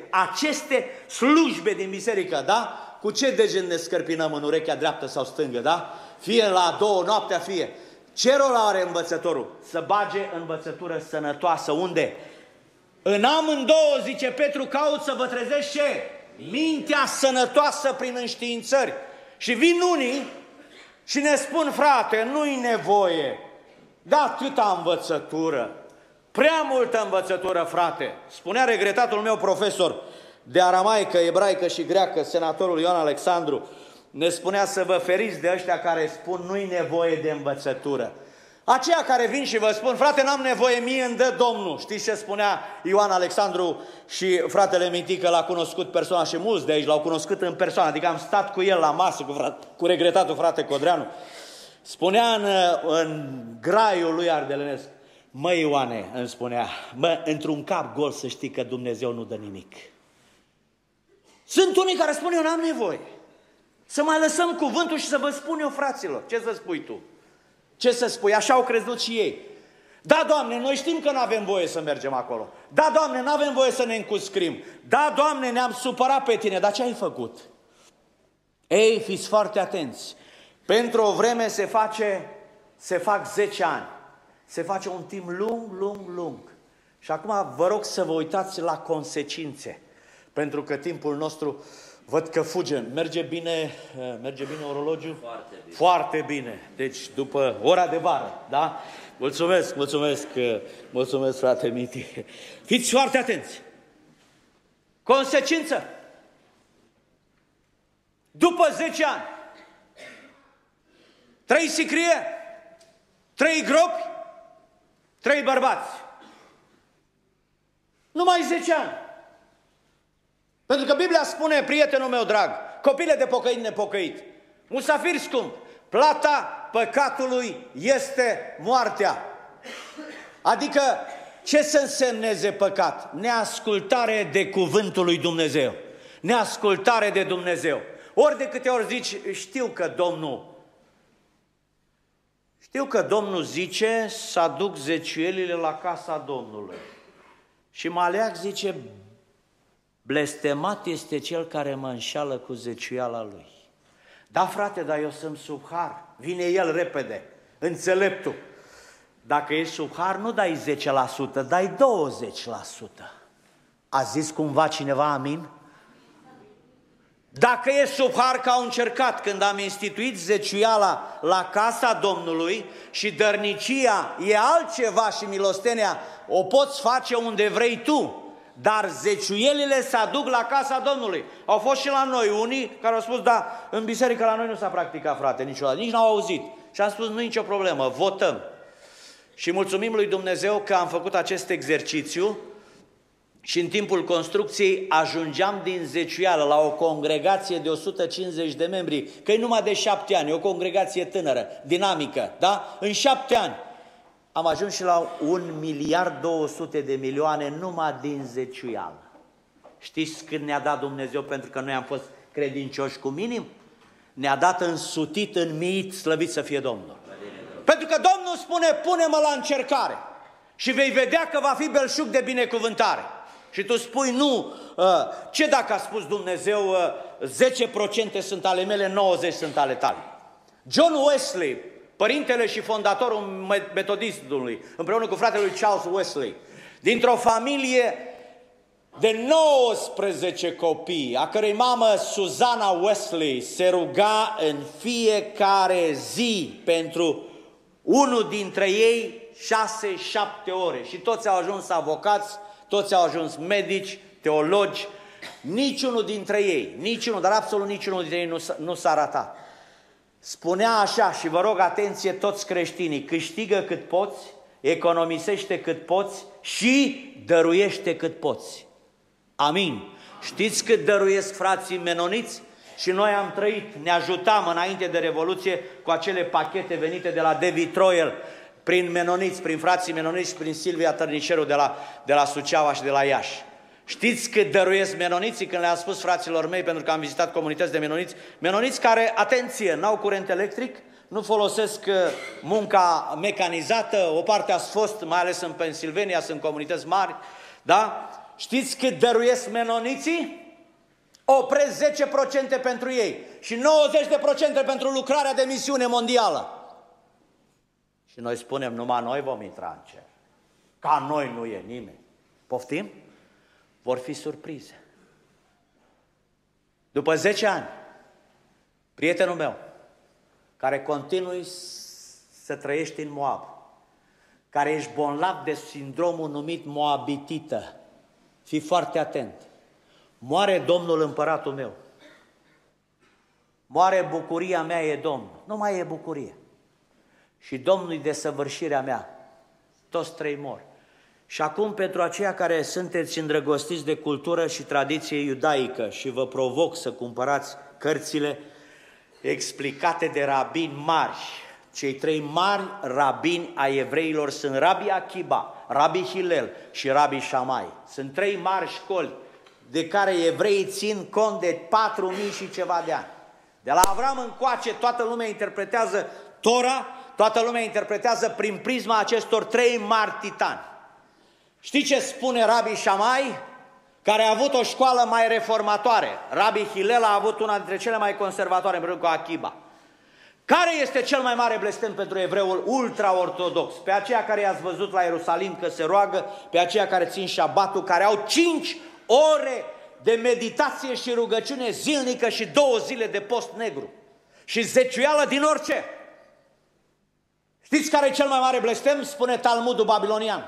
aceste slujbe din biserică, da? Cu ce deget ne scărpinăm în urechea dreaptă sau stângă, da? Fie la 2 noaptea, fie. Ce rol are învățătorul? Să bage învățătură sănătoasă. Unde? În amândouă, zice Petru, caut să vă trezești ce? Mintea sănătoasă prin înștiințări. Și vin unii și ne spun, frate, nu-i nevoie de atâta învățătură. Prea multă învățătură, frate. Spunea regretatul meu profesor de aramaică, ebraică și greacă, senatorul Ioan Alexandru, ne spunea să vă feriți de ăștia care spun nu-i nevoie de învățătură. Aceia care vin și vă spun, frate, n-am nevoie, mie îmi dă Domnul. Știți ce spunea Ioan Alexandru și fratele Mintică l-a cunoscut persoana și mulți de aici l-au cunoscut în persoană, adică am stat cu el la masă, cu regretatul frate Codreanu. Spunea în graiul lui ardelenesc, mă Ioane, îmi spunea, mă, într-un cap gol să știi că Dumnezeu nu dă nimic. Sunt unii care spun, eu n-am nevoie. Să mai lăsăm cuvântul și să vă spun eu, fraților, ce să spui tu? Ce să spui? Așa au crezut și ei. Da, Doamne, noi știm că nu avem voie să mergem acolo. Da, Doamne, nu avem voie să ne încuscrim. Da, Doamne, ne-am supărat pe tine, dar ce ai făcut? Ei, fiți foarte atenți. Pentru o vreme se fac 10 ani. Se face un timp lung. Și acum vă rog să vă uitați la consecințe. Pentru că timpul nostru, văd că fuge. Merge bine orologiul? Foarte bine. Foarte bine. Deci după ora de vară, da? Mulțumesc, frate Miti. Fiți foarte atenți. Consecință. După 10 ani, 3 sicrie, 3 gropi, 3 bărbați. Numai 10 ani. Pentru că Biblia spune, prietenul meu drag, copile de pocăit nepocăit, musafir scump, plata păcatului este moartea. Adică ce să însemneze păcat? Neascultare de cuvântul lui Dumnezeu. Neascultare de Dumnezeu. Ori de câte ori zici, știu că Domnul zice să aduc zeciuielile la casa Domnului. Și Maleac zice, blestemat este cel care mă înșală cu zeciuiala lui. Da, frate, dar eu sunt sub har. Vine el repede, înțeleptul. Dacă ești sub har, nu dai 10%, dai 20%. A zis cumva cineva amin? Dacă ești sub har, că au încercat când am instituit zeciuiala la casa Domnului și dărnicia e altceva și milostenia o poți face unde vrei tu, dar zeciuielile se aduc la casa Domnului. Au fost și la noi unii care au spus, da, în biserică la noi nu s-a practicat, frate, niciodată, nici n-au auzit. Și am spus, nu e nicio problemă, votăm. Și mulțumim lui Dumnezeu că am făcut acest exercițiu și în timpul construcției ajungeam din zeciuială la o congregație de 150 de membri, că e numai de 7 ani, e o congregație tânără, dinamică, da? În 7 ani am ajuns și la 1.200.000.000 numai din zeciuială. Știți când ne-a dat Dumnezeu pentru că noi am fost credincioși cu minim? Ne-a dat însutit, înmiit, slăvit să fie Domnul. Pentru că Domnul spune, pune-mă la încercare și vei vedea că va fi belșug de binecuvântare. Și tu spui, nu, ce dacă a spus Dumnezeu, 10% sunt ale mele, 90% sunt ale tale. John Wesley, părintele și fondatorul metodistului, împreună cu fratele lui Charles Wesley, dintr-o familie de 19 copii, a cărei mamă, Susanna Wesley, se ruga în fiecare zi pentru unul dintre ei 6-7 ore și toți au ajuns avocați, toți au ajuns medici, teologi, niciunul dintre ei, dar absolut niciunul dintre ei nu s-a ratat. Spunea așa, și vă rog atenție toți creștinii, câștigă cât poți, economisește cât poți și dăruiește cât poți. Amin. Știți cât dăruiesc frații menoniți? Și noi am trăit, ne ajutam înainte de Revoluție cu acele pachete venite de la David Troiel, prin menoniți, prin frații menoniți, prin Silvia Tărniceru de la Suceava și de la Iași. Știți cât dăruiesc menoniții? Când le-am spus fraților mei, pentru că am vizitat comunități de menoniți care, atenție, n-au curent electric, nu folosesc munca mecanizată, o parte a fost, mai ales în Pennsylvania, sunt comunități mari, da? Știți cât dăruiesc menoniții? Opresc 10% pentru ei și 90% pentru lucrarea de misiune mondială. Și noi spunem, numai noi vom intra în cer. Ca noi nu e nimeni. Poftim? Vor fi surprize. După 10 ani, prietenul meu, care continui să trăiești în Moab, care ești bolnav de sindromul numit moabitită, fii foarte atent. Moare Domnul împăratul meu. Moare bucuria mea, e Domnul. Nu mai e bucurie. și Domnul-i desăvârșirea mea. Toți trei mor. Și acum, pentru aceia care sunteți îndrăgostiți de cultură și tradiție iudaică și vă provoc să cumpărați cărțile explicate de rabini mari, cei trei mari rabini ai evreilor sunt Rabbi Akiba, Rabbi Hillel și Rabbi Shammai. Sunt trei mari școli de care evreii țin cont de 4000 și ceva de ani. De la Avram încoace toată lumea interpretează Tora, toată lumea interpretează prin prisma acestor trei mari titani. Știi ce spune Rabbi Shammai, care a avut o școală mai reformatoare? Rabbi Hillel a avut una dintre cele mai conservatoare împreună cu Akiba. Care este cel mai mare blestem pentru evreul ultra-ortodox? Pe aceia care i-ați văzut la Ierusalim că se roagă, pe aceia care țin șabatul, care au 5 ore de meditație și rugăciune zilnică și 2 zile de post negru și zeciuială din orice. Știți care e cel mai mare blestem? Spune Talmudul babilonian.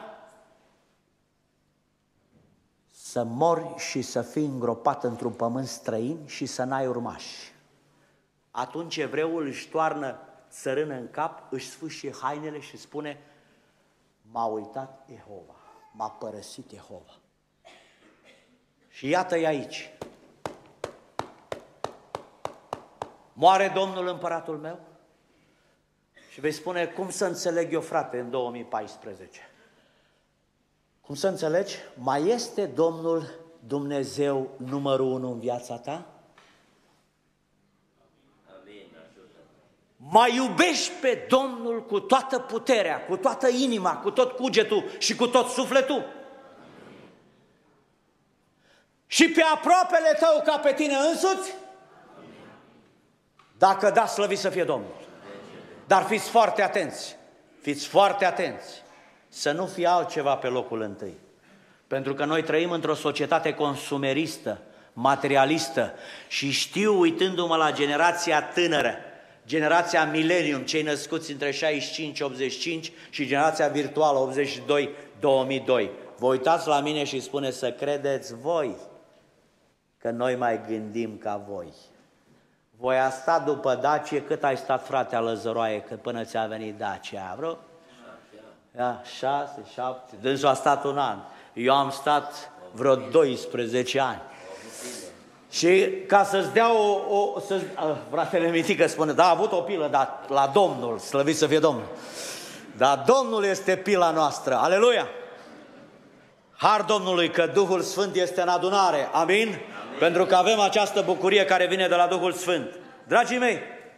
Să mori și să fii îngropat într-un pământ străin și să n-ai urmași. Atunci evreul își toarnă țărână în cap, își sfâșie hainele și spune: m-a uitat Jehova, m-a părăsit Jehova. Și iată-i aici. Moare Domnul împăratul meu? Și vei spune: cum să înțeleg eu, frate, în 2014? Cum să înțelegi? Mai este Domnul Dumnezeu numărul 1 în viața ta? Mai iubești pe Domnul cu toată puterea, cu toată inima, cu tot cugetul și cu tot sufletul? Și pe aproapele tău ca pe tine însuți? Dacă da, slăvit să fie Domnul. Dar fiți foarte atenți, fiți foarte atenți să nu fie altceva pe locul întâi. Pentru că noi trăim într-o societate consumeristă, materialistă și știu, uitându-mă la generația tânără, generația millennium, cei născuți între 65-85 și generația virtuală 82-2002. Vă uitați la mine și spune să credeți voi că noi mai gândim ca voi. Voi a stat după Dacie, cât ai stat, frate, Lăzăroaie, că până ți-a venit Dacia? Vreo? 6, 7, dânsul a stat un an. Eu am stat vreo 12 ani. Și ca să-ți dea fratele Mitică spune, da, a avut o pilă, dar la Domnul, slăvit să fie Domnul. Dar Domnul este pila noastră, aleluia! Har Domnului că Duhul Sfânt este în adunare, amin? Amin. Pentru că avem această bucurie care vine de la Duhul Sfânt. Dragii mei,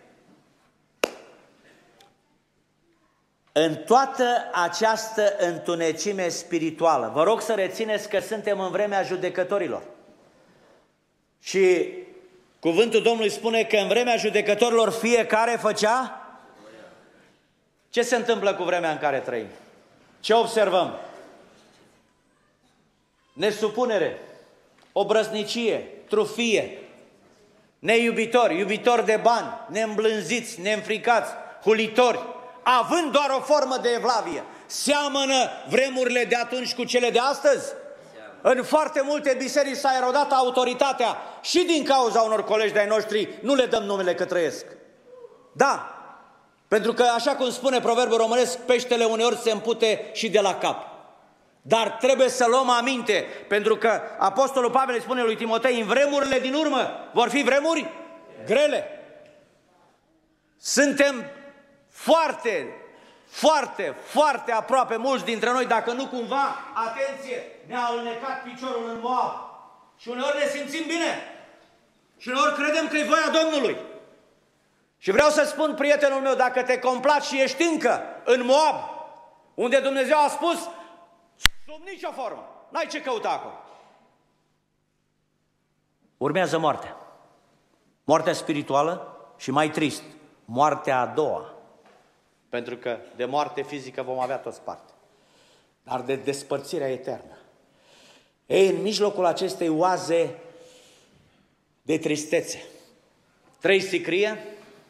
în toată această întunecime spirituală, vă rog să rețineți că suntem în vremea judecătorilor. Și cuvântul Domnului spune că în vremea judecătorilor fiecare făcea? Ce se întâmplă cu vremea în care trăim? Ce observăm? Nesupunere, obrăznicie, trufie, neiubitori, iubitori de bani, neîmblânziți, neînfricați, hulitori, având doar o formă de evlavie. Seamănă vremurile de atunci cu cele de astăzi? În foarte multe biserici s-a erodat autoritatea și din cauza unor colegi de-ai noștri, nu le dăm numele că trăiesc. Da, pentru că, așa cum spune proverbul românesc, peștele uneori se împute și de la cap. Dar trebuie să luăm aminte, pentru că Apostolul Pavel îi spune lui Timotei, în vremurile din urmă vor fi vremuri grele. Suntem foarte aproape, mulți dintre noi, dacă nu cumva, atenție, ne-a alunecat piciorul în Moab. Și uneori ne simțim bine. Și uneori credem că e voia Domnului. Și vreau să spun, prietenul meu, dacă te complaci și ești încă în Moab, unde Dumnezeu a spus, sub nicio formă, n-ai ce căuta acolo. Urmează moartea. Moartea spirituală și, mai trist, moartea a doua. Pentru că de moarte fizică vom avea toți parte. Dar de despărțirea eternă. Ei, în mijlocul acestei oaze de tristețe, 3 sicrie,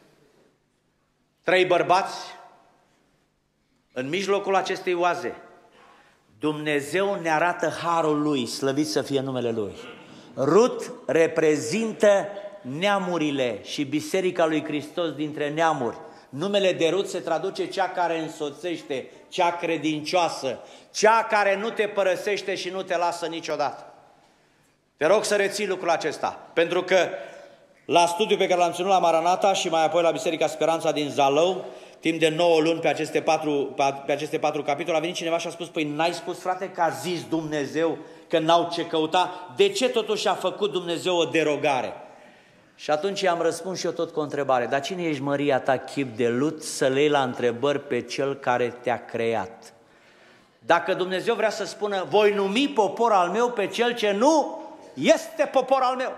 3 bărbați, în mijlocul acestei oaze, Dumnezeu ne arată harul Lui, slăvit să fie numele Lui. Rut reprezintă neamurile și Biserica lui Hristos dintre neamuri. Numele de Rut se traduce cea care însoțește, cea credincioasă, cea care nu te părăsește și nu te lasă niciodată. Te rog să reții lucrul acesta, pentru că la studiul pe care l-am ținut la Maranata și mai apoi la Biserica Speranța din Zalău, timp de 9 luni pe aceste patru capitole, a venit cineva și a spus, păi n-ai spus, frate, că a zis Dumnezeu că n-au ce căuta? De ce totuși a făcut Dumnezeu o derogare? Și atunci i-am răspuns și eu tot cu o întrebare. Dar cine ești, Măria ta, chip de lut, să le iei la întrebări pe cel care te-a creat? Dacă Dumnezeu vrea să spună, voi numi popor al meu pe cel ce nu este popor al meu.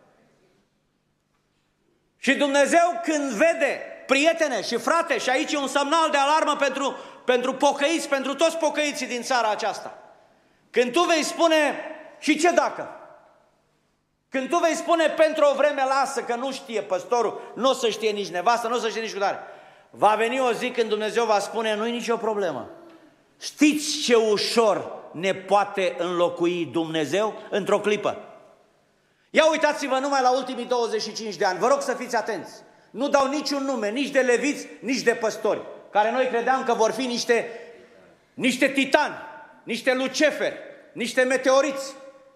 Și Dumnezeu când vede, prietene și frate, și aici e un semnal de alarmă pentru pocăiți, pentru toți pocăiții din țara aceasta. Când tu vei spune, și ce dacă? Când tu vei spune pentru o vreme lasă, că nu știe păstorul, nu o să știe nici nevastă, nu o să știe nici cutare. Va veni o zi când Dumnezeu va spune, nu-i nicio problemă. Știți ce ușor ne poate înlocui Dumnezeu într-o clipă? Ia uitați-vă numai la ultimii 25 de ani, vă rog să fiți atenți. Nu dau niciun nume, nici de leviți, nici de păstori, care noi credeam că vor fi niște titani, niște luceferi, niște meteoriți.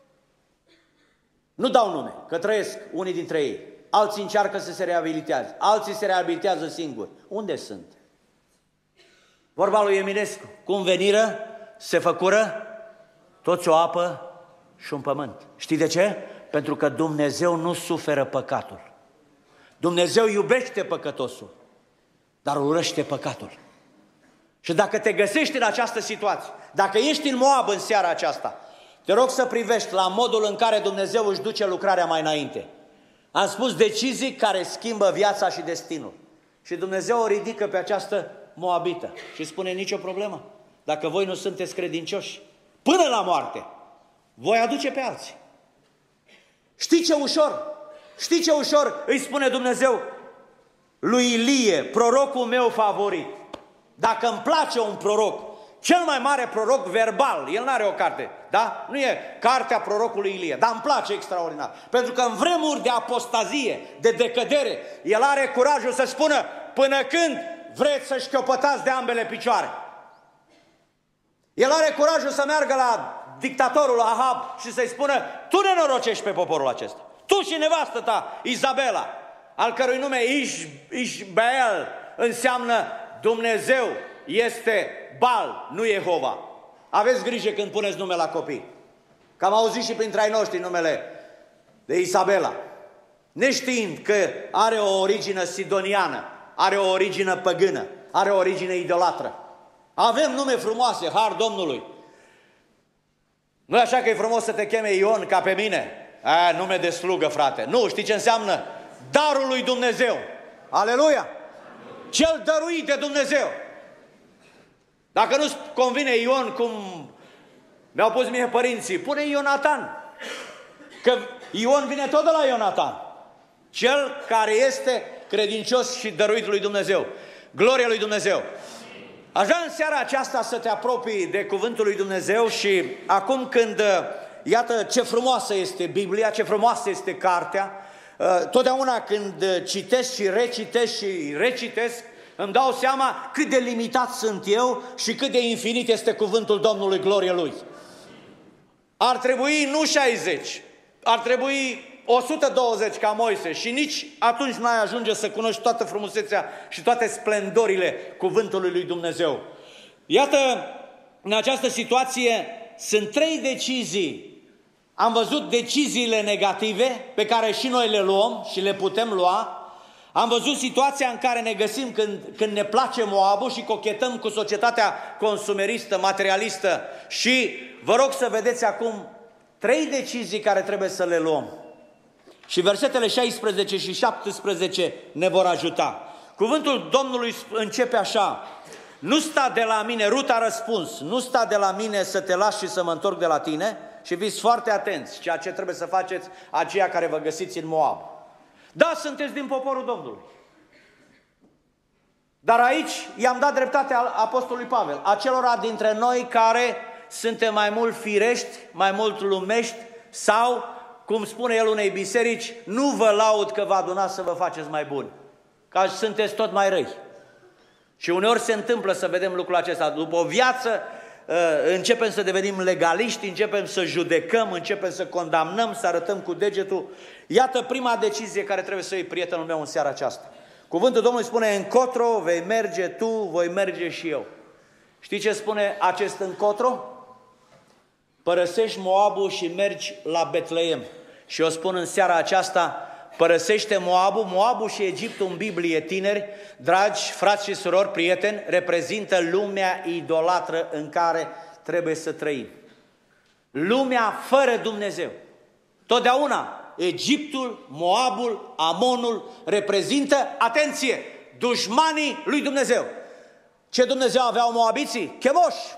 Nu dau nume, că trăiesc unii dintre ei. Alții încearcă să se reabilitează, alții se reabilitează singuri. Unde sunt? Vorba lui Eminescu, cum veniră, se făcură toți o apă și un pământ. Știi de ce? Pentru că Dumnezeu nu suferă păcatul. Dumnezeu iubește păcătosul, dar urăște păcatul. Și dacă te găsești în această situație, dacă ești în Moab în seara aceasta, te rog să privești la modul în care Dumnezeu își duce lucrarea mai înainte. Am spus decizii care schimbă viața și destinul. Și Dumnezeu o ridică pe această moabită și spune, nicio problemă. Dacă voi nu sunteți credincioși, până la moarte, voi aduce pe alții. Știi ce ușor? Știi ce ușor îi spune Dumnezeu lui Ilie, prorocul meu favorit? Dacă îmi place un proroc, cel mai mare proroc verbal, el n-are o carte, da? Nu e cartea prorocului Ilie, dar îmi place extraordinar. Pentru că în vremuri de apostazie, de decădere, el are curajul să spună, până când vreți să șchiopătați de ambele picioare? El are curajul să meargă la dictatorul Ahab și să-i spună, tu nenorocești pe poporul acesta. Tu și nevastă ta, Izabela, al cărui nume Ișbael înseamnă Dumnezeu este Bal, nu Jehova. Aveți grijă când puneți nume la copii. Că am auzit și printre ai noștri numele de Isabela. Neștiind că are o origine sidoniană, are o origine păgână, are o origine idolatră. Avem nume frumoase, har Domnului. Nu e așa că e frumos să te cheme Ion ca pe mine? Nume de slugă, frate. Nu, știi ce înseamnă? Darul lui Dumnezeu. Aleluia! Cel dăruit de Dumnezeu. Dacă nu-ți convine Ion, cum mi-au pus mie părinții, pune Ionatan. Că Ion vine tot de la Ionatan. Cel care este credincios și dăruit lui Dumnezeu. Gloria lui Dumnezeu. Aș vrea în seara aceasta să te apropii de cuvântul lui Dumnezeu și acum când, iată ce frumoasă este Biblia, ce frumoasă este cartea, totdeauna când citesc și recitesc, îmi dau seama cât de limitat sunt eu și cât de infinit este cuvântul Domnului, glorie Lui. Ar trebui nu 60, ar trebui 120 ca Moise și nici atunci n-ai ajunge să cunoști toată frumusețea și toate splendorile cuvântului lui Dumnezeu. Iată, în această situație sunt 3 decizii. Am văzut deciziile negative pe care și noi le luăm și le putem lua. Am văzut situația în care ne găsim când ne place Moabul și cochetăm cu societatea consumeristă, materialistă și vă rog să vedeți acum 3 decizii care trebuie să le luăm. Și versetele 16 și 17 ne vor ajuta. Cuvântul Domnului începe așa: nu sta de la mine, Rut a răspuns, nu sta de la mine să te lași și să mă întorc de la tine, și fiți foarte atenți ceea ce trebuie să faceți aceia care vă găsiți în Moab. Da, sunteți din poporul Domnului. Dar aici i-am dat dreptate apostolului Pavel, acelora dintre noi care suntem mai mult firești, mai mult lumești sau, cum spune el unei biserici, nu vă laud că vă adunați să vă faceți mai buni, că sunteți tot mai răi. Și uneori se întâmplă să vedem lucrul acesta. După o viață începem să devenim legaliști, începem să judecăm, începem să condamnăm, să arătăm cu degetul. Iată prima decizie care trebuie să iei, prietenul meu, în seara aceasta. Cuvântul Domnului spune, încotro vei merge tu, voi merge și eu. Știi ce spune acest încotro? Părăsești Moabul și mergi la Betleem. Și eu spun în seara aceasta, părăsește Moabul. Moabul și Egiptul în Biblie, tineri, dragi frați și surori, prieteni, reprezintă lumea idolatră în care trebuie să trăim. Lumea fără Dumnezeu. Totdeauna Egiptul, Moabul, Amonul reprezintă, atenție, dușmanii lui Dumnezeu. Ce Dumnezeu aveau moabiții? Chemoși.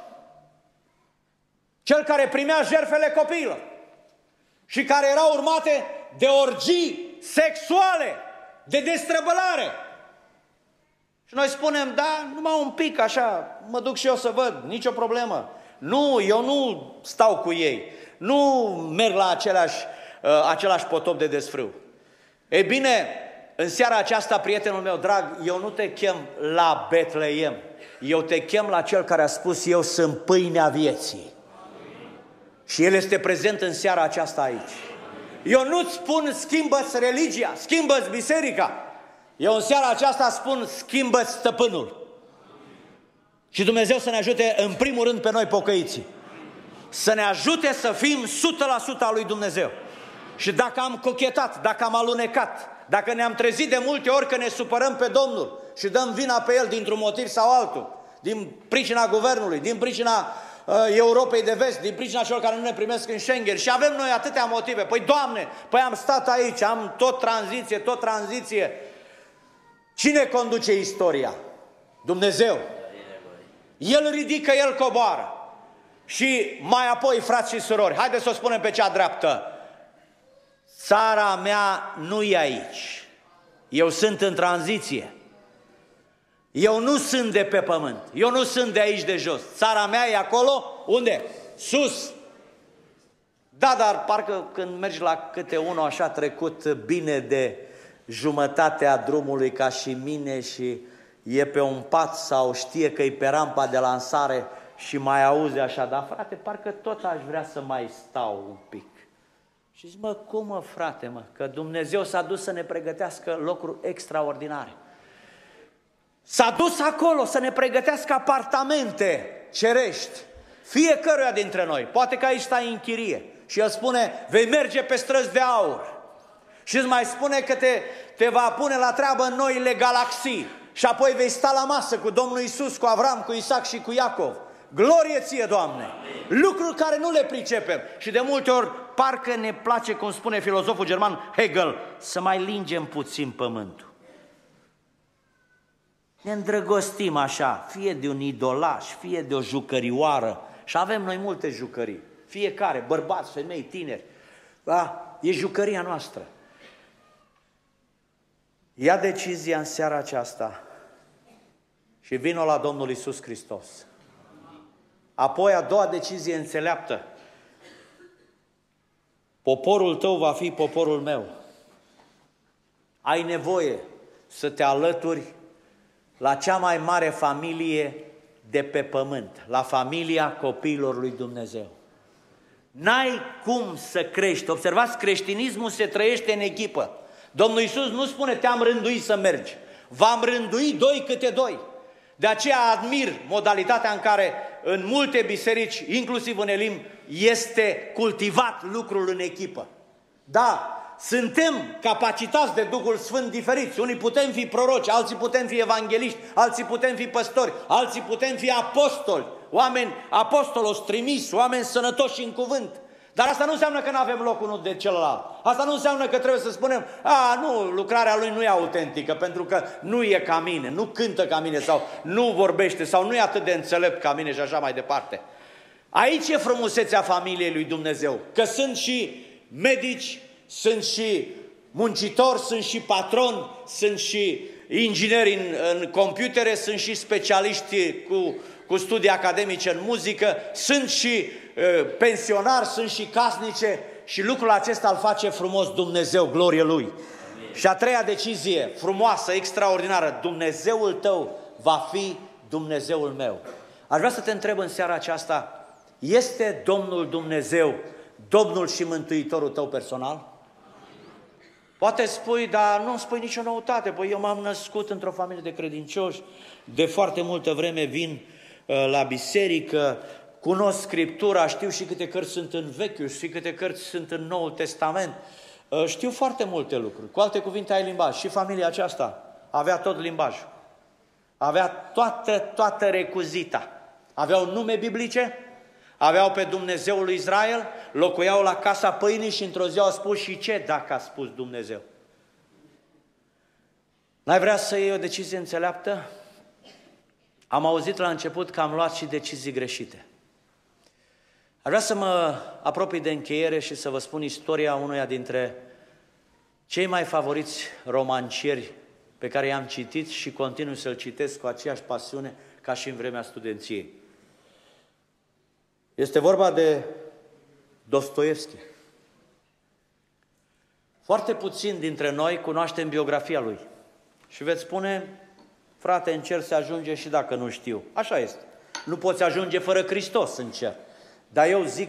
Cel care primea jertfele copiilor și care erau urmate de orgii sexuale, de destrăbălare. Și noi spunem, da, numai un pic așa, mă duc și eu să văd, nicio problemă. Nu, eu nu stau cu ei, nu merg la același potop de desfrâu. Ei bine, în seara aceasta, prietenul meu drag, eu nu te chem la Betleem, eu te chem la Cel care a spus, eu sunt pâinea vieții. Și El este prezent în seara aceasta aici. Eu nu-ți spun schimbă-ți religia, schimbă-ți biserica. Eu în seara aceasta spun schimbă-ți stăpânul. Și Dumnezeu să ne ajute în primul rând pe noi pocăiții. Să ne ajute să fim 100% al lui Dumnezeu. Și dacă am cochetat, dacă am alunecat, dacă ne-am trezit de multe ori că ne supărăm pe Domnul și dăm vina pe El dintr-un motiv sau altul, din pricina guvernului, din pricina Europei de Vest, din pricina celor care nu ne primesc în Schengen și avem noi atâtea motive. Păi, Doamne, am stat aici, am tot tranziție. Cine conduce istoria? Dumnezeu. El ridică, El coboară. Și mai apoi, frați și surori, haideți să o spunem pe cea dreaptă. Țara mea nu e aici. Eu sunt în tranziție. Eu nu sunt de pe pământ, eu nu sunt de aici de jos. Țara mea e acolo, unde? Sus. Da, dar parcă când mergi la câte unul așa trecut bine de jumătatea drumului ca și mine și e pe un pat sau știe că e pe rampa de lansare și mai auzi așa, dar frate, parcă tot aș vrea să mai stau un pic. Și zic, mă, cum mă, frate, mă, că Dumnezeu s-a dus să ne pregătească locuri extraordinare. S-a dus acolo să ne pregătească apartamente cerești, fiecăruia dintre noi. Poate că aici stai în chirie și El spune, vei merge pe străzi de aur. Și îți mai spune că te va pune la treabă în noile galaxii. Și apoi vei sta la masă cu Domnul Iisus, cu Avram, cu Isaac și cu Iacov. Glorie ție, Doamne! Lucruri care nu le pricepem. Și de multe ori parcă ne place, cum spune filozoful german Hegel, să mai lingem puțin pământul. Ne îndrăgostim așa, fie de un idolaș, fie de o jucărioară. Și avem noi multe jucării. Fiecare, bărbați, femei, tineri. Da? E jucăria noastră. Ia decizia în seara aceasta și vino la Domnul Iisus Hristos. Apoi a doua decizie înțeleaptă. Poporul tău va fi poporul meu. Ai nevoie să te alături la cea mai mare familie de pe pământ, la familia copiilor lui Dumnezeu. N-ai cum să crești. Observați, creștinismul se trăiește în echipă. Domnul Iisus nu spune, te-am rânduit să mergi. V-am rânduit 2 câte 2. De aceea admir modalitatea în care în multe biserici, inclusiv în Elim, este cultivat lucrul în echipă. Da, suntem capacitați de Duhul Sfânt diferiți. Unii putem fi proroci, alții putem fi evangeliști, alții putem fi păstori, alții putem fi apostoli, oameni apostolos trimiși, oameni sănătoși în cuvânt. Dar asta nu înseamnă că nu avem loc unul de celălalt. Asta nu înseamnă că trebuie să spunem, nu, lucrarea lui nu e autentică, pentru că nu e ca mine, nu cântă ca mine, sau nu vorbește, sau nu e atât de înțelept ca mine și așa mai departe. Aici e frumusețea familiei lui Dumnezeu, că sunt și medici, sunt și muncitori, sunt și patroni, sunt și ingineri în computere, sunt și specialiști cu studii academice în muzică, sunt și pensionari, sunt și casnice și lucrul acesta îl face frumos Dumnezeu, glorie Lui. Amin. Și a treia decizie, frumoasă, extraordinară, Dumnezeul tău va fi Dumnezeul meu. Aș vrea să te întreb în seara aceasta, este Domnul Dumnezeu Domnul și Mântuitorul tău personal? Poate spui, dar nu spui nicio noutate, păi eu m-am născut într-o familie de credincioși, de foarte multă vreme vin la biserică, cunosc Scriptura, știu și câte cărți sunt în Vechiul și câte cărți sunt în Noul Testament, știu foarte multe lucruri. Cu alte cuvinte, ai limbaj. Și familia aceasta avea tot limbajul. Avea toată recuzita. Aveau nume biblice, aveau pe Dumnezeul lui Israel, locuiau la Casa Pâinii și într-o zi au spus, și ce dacă a spus Dumnezeu? N-ai vrea să iei o decizie înțeleaptă? Am auzit la început că am luat și decizii greșite. Aș vrea să mă apropii de încheiere și să vă spun istoria unuia dintre cei mai favoriți romancieri pe care i-am citit și continui să-l citesc cu aceeași pasiune ca și în vremea studenției. Este vorba de Dostoievski. Foarte puțin dintre noi cunoaștem biografia lui. Și veți spune, frate, în cer se ajunge și dacă nu știu. Așa este. Nu poți ajunge fără Hristos în cer. Dar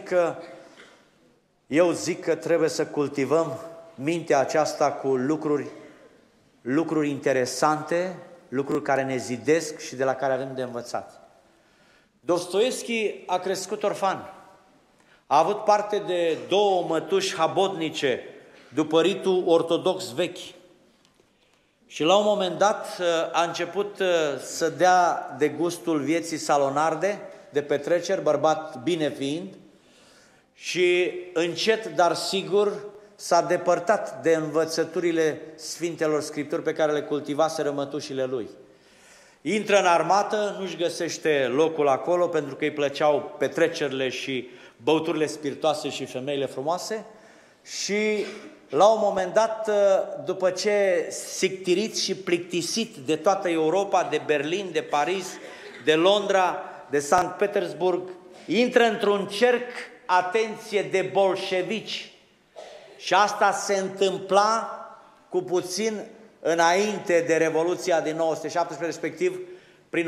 eu zic că trebuie să cultivăm mintea aceasta cu lucruri interesante, lucruri care ne zidesc și de la care avem de învățat. Dostoievski a crescut orfan. A avut parte de 2 mătuși habotnice după ritul ortodox vechi. Și la un moment dat a început să dea de gustul vieții salonarde, de petreceri, bărbat bine fiind, și încet, dar sigur, s-a depărtat de învățăturile Sfintelor Scripturi pe care le cultivaseră mătușile lui. Intră în armată, nu-și găsește locul acolo pentru că îi plăceau petrecerile și băuturile spiritoase și femeile frumoase și la un moment dat, după ce sictirit și plictisit de toată Europa, de Berlin, de Paris, de Londra, de Sankt Petersburg, intră într-un cerc, atenție, de bolșevici. Și asta se întâmpla cu puțin înainte de Revoluția din 1917, respectiv prin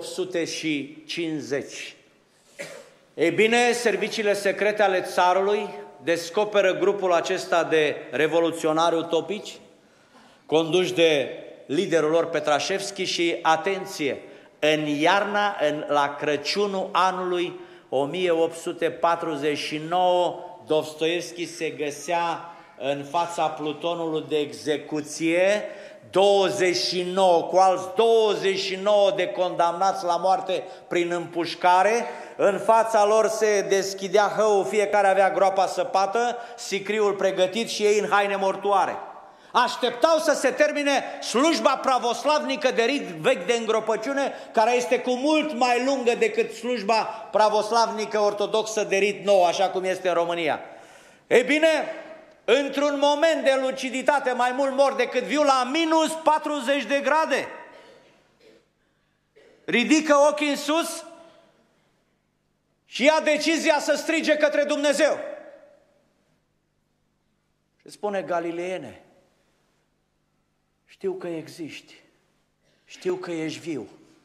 1850. Ei bine, serviciile secrete ale țarului descoperă grupul acesta de revoluționari utopici, conduși de liderul lor Petrașevski și, atenție, în iarna, la Crăciunul anului 1849, Dostoievski se găsea în fața plutonului de execuție, 29, cu alți 29 de condamnați la moarte prin împușcare, în fața lor se deschidea hăul, fiecare avea groapa săpată, sicriul pregătit și ei în haine mortoare. Așteptau să se termine slujba pravoslavnică de rit vechi de îngropăciune, care este cu mult mai lungă decât slujba pravoslavnică ortodoxă de rit nou, așa cum este în România. Ei bine, într-un moment de luciditate, mai mult mor decât viu, la minus 40 de grade, ridică ochii în sus și ia decizia să strige către Dumnezeu. Și spune: Galileene, știu că existi, știu că ești viu,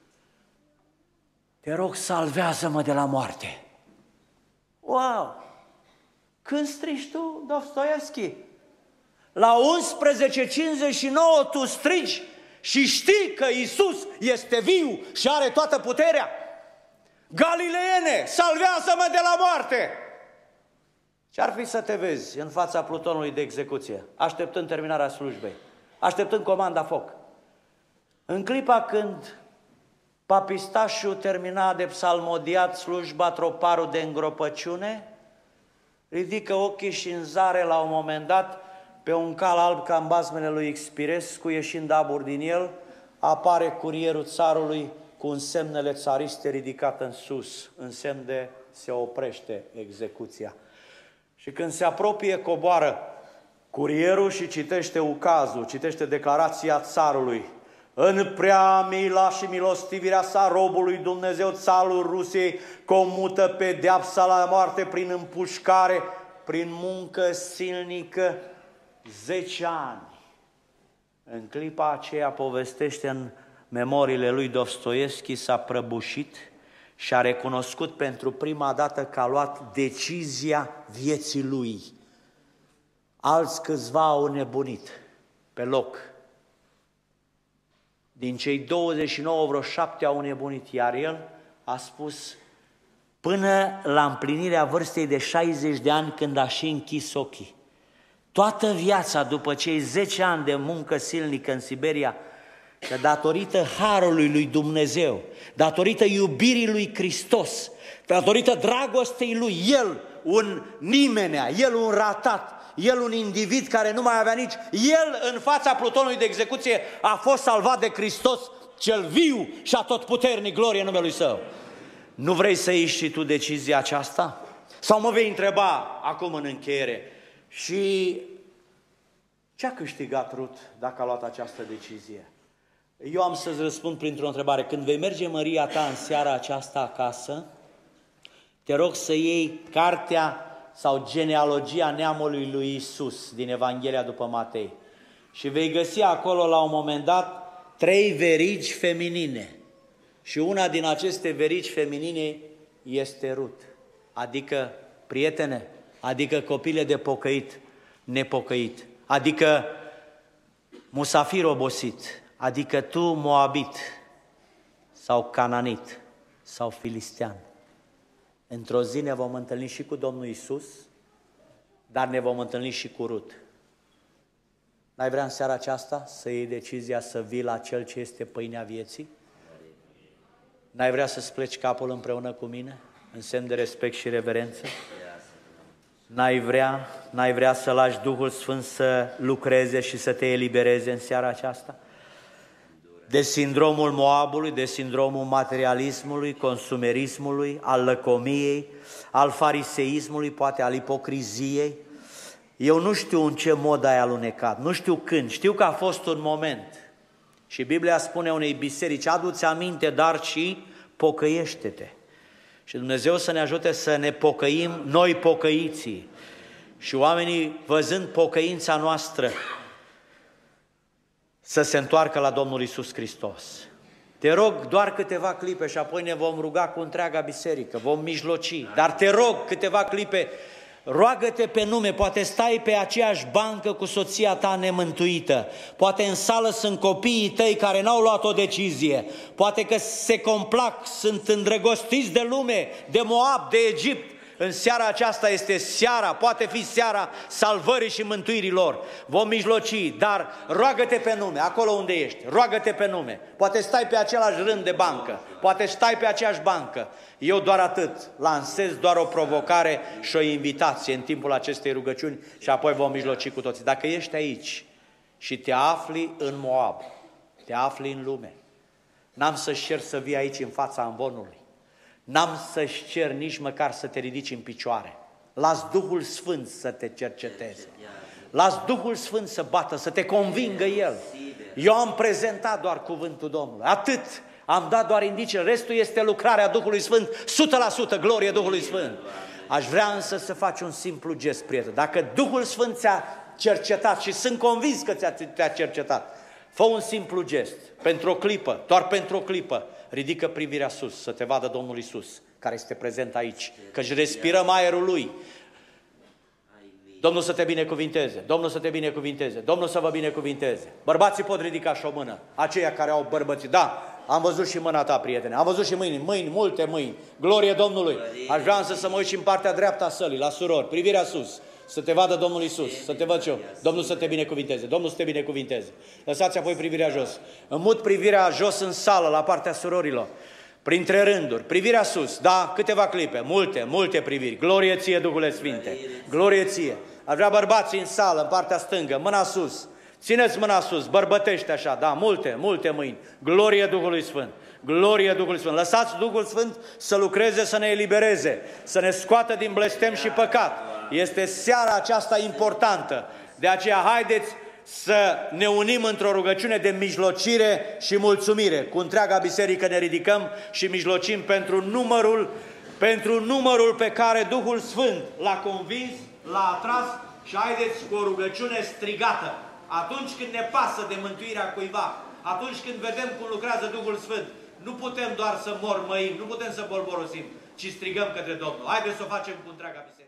te rog, salvează-mă de la moarte. Wow! Când strigi tu, Dostoievski? La 11:59 tu strigi și știi că Iisus este viu și are toată puterea? Galileene, salvează-mă de la moarte! Ce-ar fi să te vezi în fața plutonului de execuție, așteptând terminarea slujbei, așteptând comanda foc? În clipa când papistașul termina de psalmodiat slujba troparul de îngropăciune, ridică ochii și înzare la un moment dat pe un cal alb ca în bazmele lui Expirescu, ieșind abur din el, apare curierul țarului cu însemnele țariste ridicat în sus, în semn de se oprește execuția. Și când se apropie, coboară curierul și citește ukazul, citește declarația țarului. În prea mila și milostivirea sa, robului Dumnezeu, țarul Rusiei comută pedeapsa la moarte prin împușcare, prin muncă silnică, 10 ani. În clipa aceea povestește în memoriile lui Dostoievski, s-a prăbușit și a recunoscut pentru prima dată că a luat decizia vieții lui. Alți câțiva au nebunit pe loc. Din cei 29, vreo 7 au nebunit, iar el a spus până la împlinirea vârstei de 60 de ani când a și închis ochii. Toată viața, după cei 10 ani de muncă silnică în Siberia, că datorită harului lui Dumnezeu, datorită iubirii lui Hristos, datorită dragostei lui, el un nimenea, el un ratat, el un individ care nu mai avea nici, el în fața plutonului de execuție a fost salvat de Hristos cel viu și atotputernic, glorie în numele lui Său. Nu vrei să iei și tu decizia aceasta? Sau mă vei întreba acum în încheiere, și ce a câștigat Rut dacă a luat această decizie? Eu am să-ți răspund printr-o întrebare. Când vei merge, Maria ta, în seara aceasta acasă, te rog să iei cartea sau genealogia neamului lui Iisus din Evanghelia după Matei și vei găsi acolo la un moment dat 3 verigi feminine și una din aceste verigi feminine este Rut, adică prietene, adică copile de pocăit, nepocăit, adică musafir obosit, adică tu moabit sau cananit sau filistean. Într-o zi ne vom întâlni și cu Domnul Iisus, dar ne vom întâlni și cu Rut. N-ai vrea în seara aceasta să iei decizia să vii la Cel ce este pâinea vieții? N-ai vrea să-ți pleci capul împreună cu mine, în semn de respect și reverență? N-ai vrea să lași Duhul Sfânt să lucreze și să te elibereze în seara aceasta? De sindromul Moabului, de sindromul materialismului, consumerismului, al lăcomiei, al fariseismului, poate al ipocriziei. Eu nu știu în ce mod ai alunecat, nu știu când, știu că a fost un moment. Și Biblia spune unei biserici, adu-ți aminte, dar și pocăiește-te. Și Dumnezeu să ne ajute să ne pocăim noi pocăiții. Și oamenii, văzând pocăința noastră, să se întoarcă la Domnul Iisus Hristos. Te rog doar câteva clipe și apoi ne vom ruga cu întreaga biserică, vom mijloci, dar te rog câteva clipe, roagă-te pe nume, poate stai pe aceeași bancă cu soția ta nemântuită, poate în sală sunt copiii tăi care n-au luat o decizie, poate că se complac, sunt îndrăgostiți de lume, de Moab, de Egipt. În seara aceasta este seara, poate fi seara salvării și mântuirii lor. Vom mijloci, dar roagă-te pe nume, acolo unde ești, roagă-te pe nume. Poate stai pe același rând de bancă, poate stai pe aceeași bancă. Eu doar atât, lansez doar o provocare și o invitație în timpul acestei rugăciuni și apoi vom mijloci cu toții. Dacă ești aici și te afli în Moab, te afli în lume, n-am să-ți cer să vii aici în fața amvonului. N-am să-și cer nici măcar să te ridici în picioare. Las Duhul Sfânt să te cerceteze. Las Duhul Sfânt să bată, să te convingă El. Eu am prezentat doar cuvântul Domnului. Atât. Am dat doar indicii. Restul este lucrarea Duhului Sfânt. 100% glorie Duhului Sfânt. Aș vrea însă să faci un simplu gest, prieten. Dacă Duhul Sfânt ți-a cercetat și sunt convins că te-a cercetat, fă un simplu gest. Pentru o clipă, doar pentru o clipă. Ridică privirea sus, să te vadă Domnul Iisus, care este prezent aici, că-și respirăm aerul Lui. Domnul să te binecuvinteze, Domnul să te binecuvinteze, Domnul să vă binecuvinteze. Bărbații pot ridica și o mână, aceia care au bărbății. Da, am văzut și mâna ta, prietene, am văzut și mâini, multe mâini. Glorie Domnului. Aș vrea însă să mă uit și în partea dreaptă a sălii, la surori, privirea sus. Să te vadă Domnul Iisus, să te văd eu. Domnul să te binecuvinteze, Domnul să te binecuvinteze. Lăsați apoi privirea jos. Îmut privirea jos în sală, la partea surorilor, printre rânduri, privirea sus, da, câteva clipe, multe priviri. Glorie ție, Duhule Sfinte, glorie ție. Aș vrea bărbații în sală, în partea stângă, mâna sus. Țineți mâna sus, bărbătește așa, da, multe mâini. Glorie Duhului Sfânt. Glorie Duhului Sfânt. Lăsați Duhul Sfânt să lucreze, să ne elibereze, să ne scoată din blestem și păcat. Este seara aceasta importantă. De aceea haideți să ne unim într-o rugăciune de mijlocire și mulțumire. Cu întreaga biserică ne ridicăm și mijlocim pentru numărul pe care Duhul Sfânt l-a convins, l-a atras și haideți cu o rugăciune strigată. Atunci când ne pasă de mântuirea cuiva, atunci când vedem cum lucrează Duhul Sfânt, nu putem doar să mormăim, nu putem să bolborosim, ci strigăm către Domnul. Haideți să o facem cu întreaga biserică.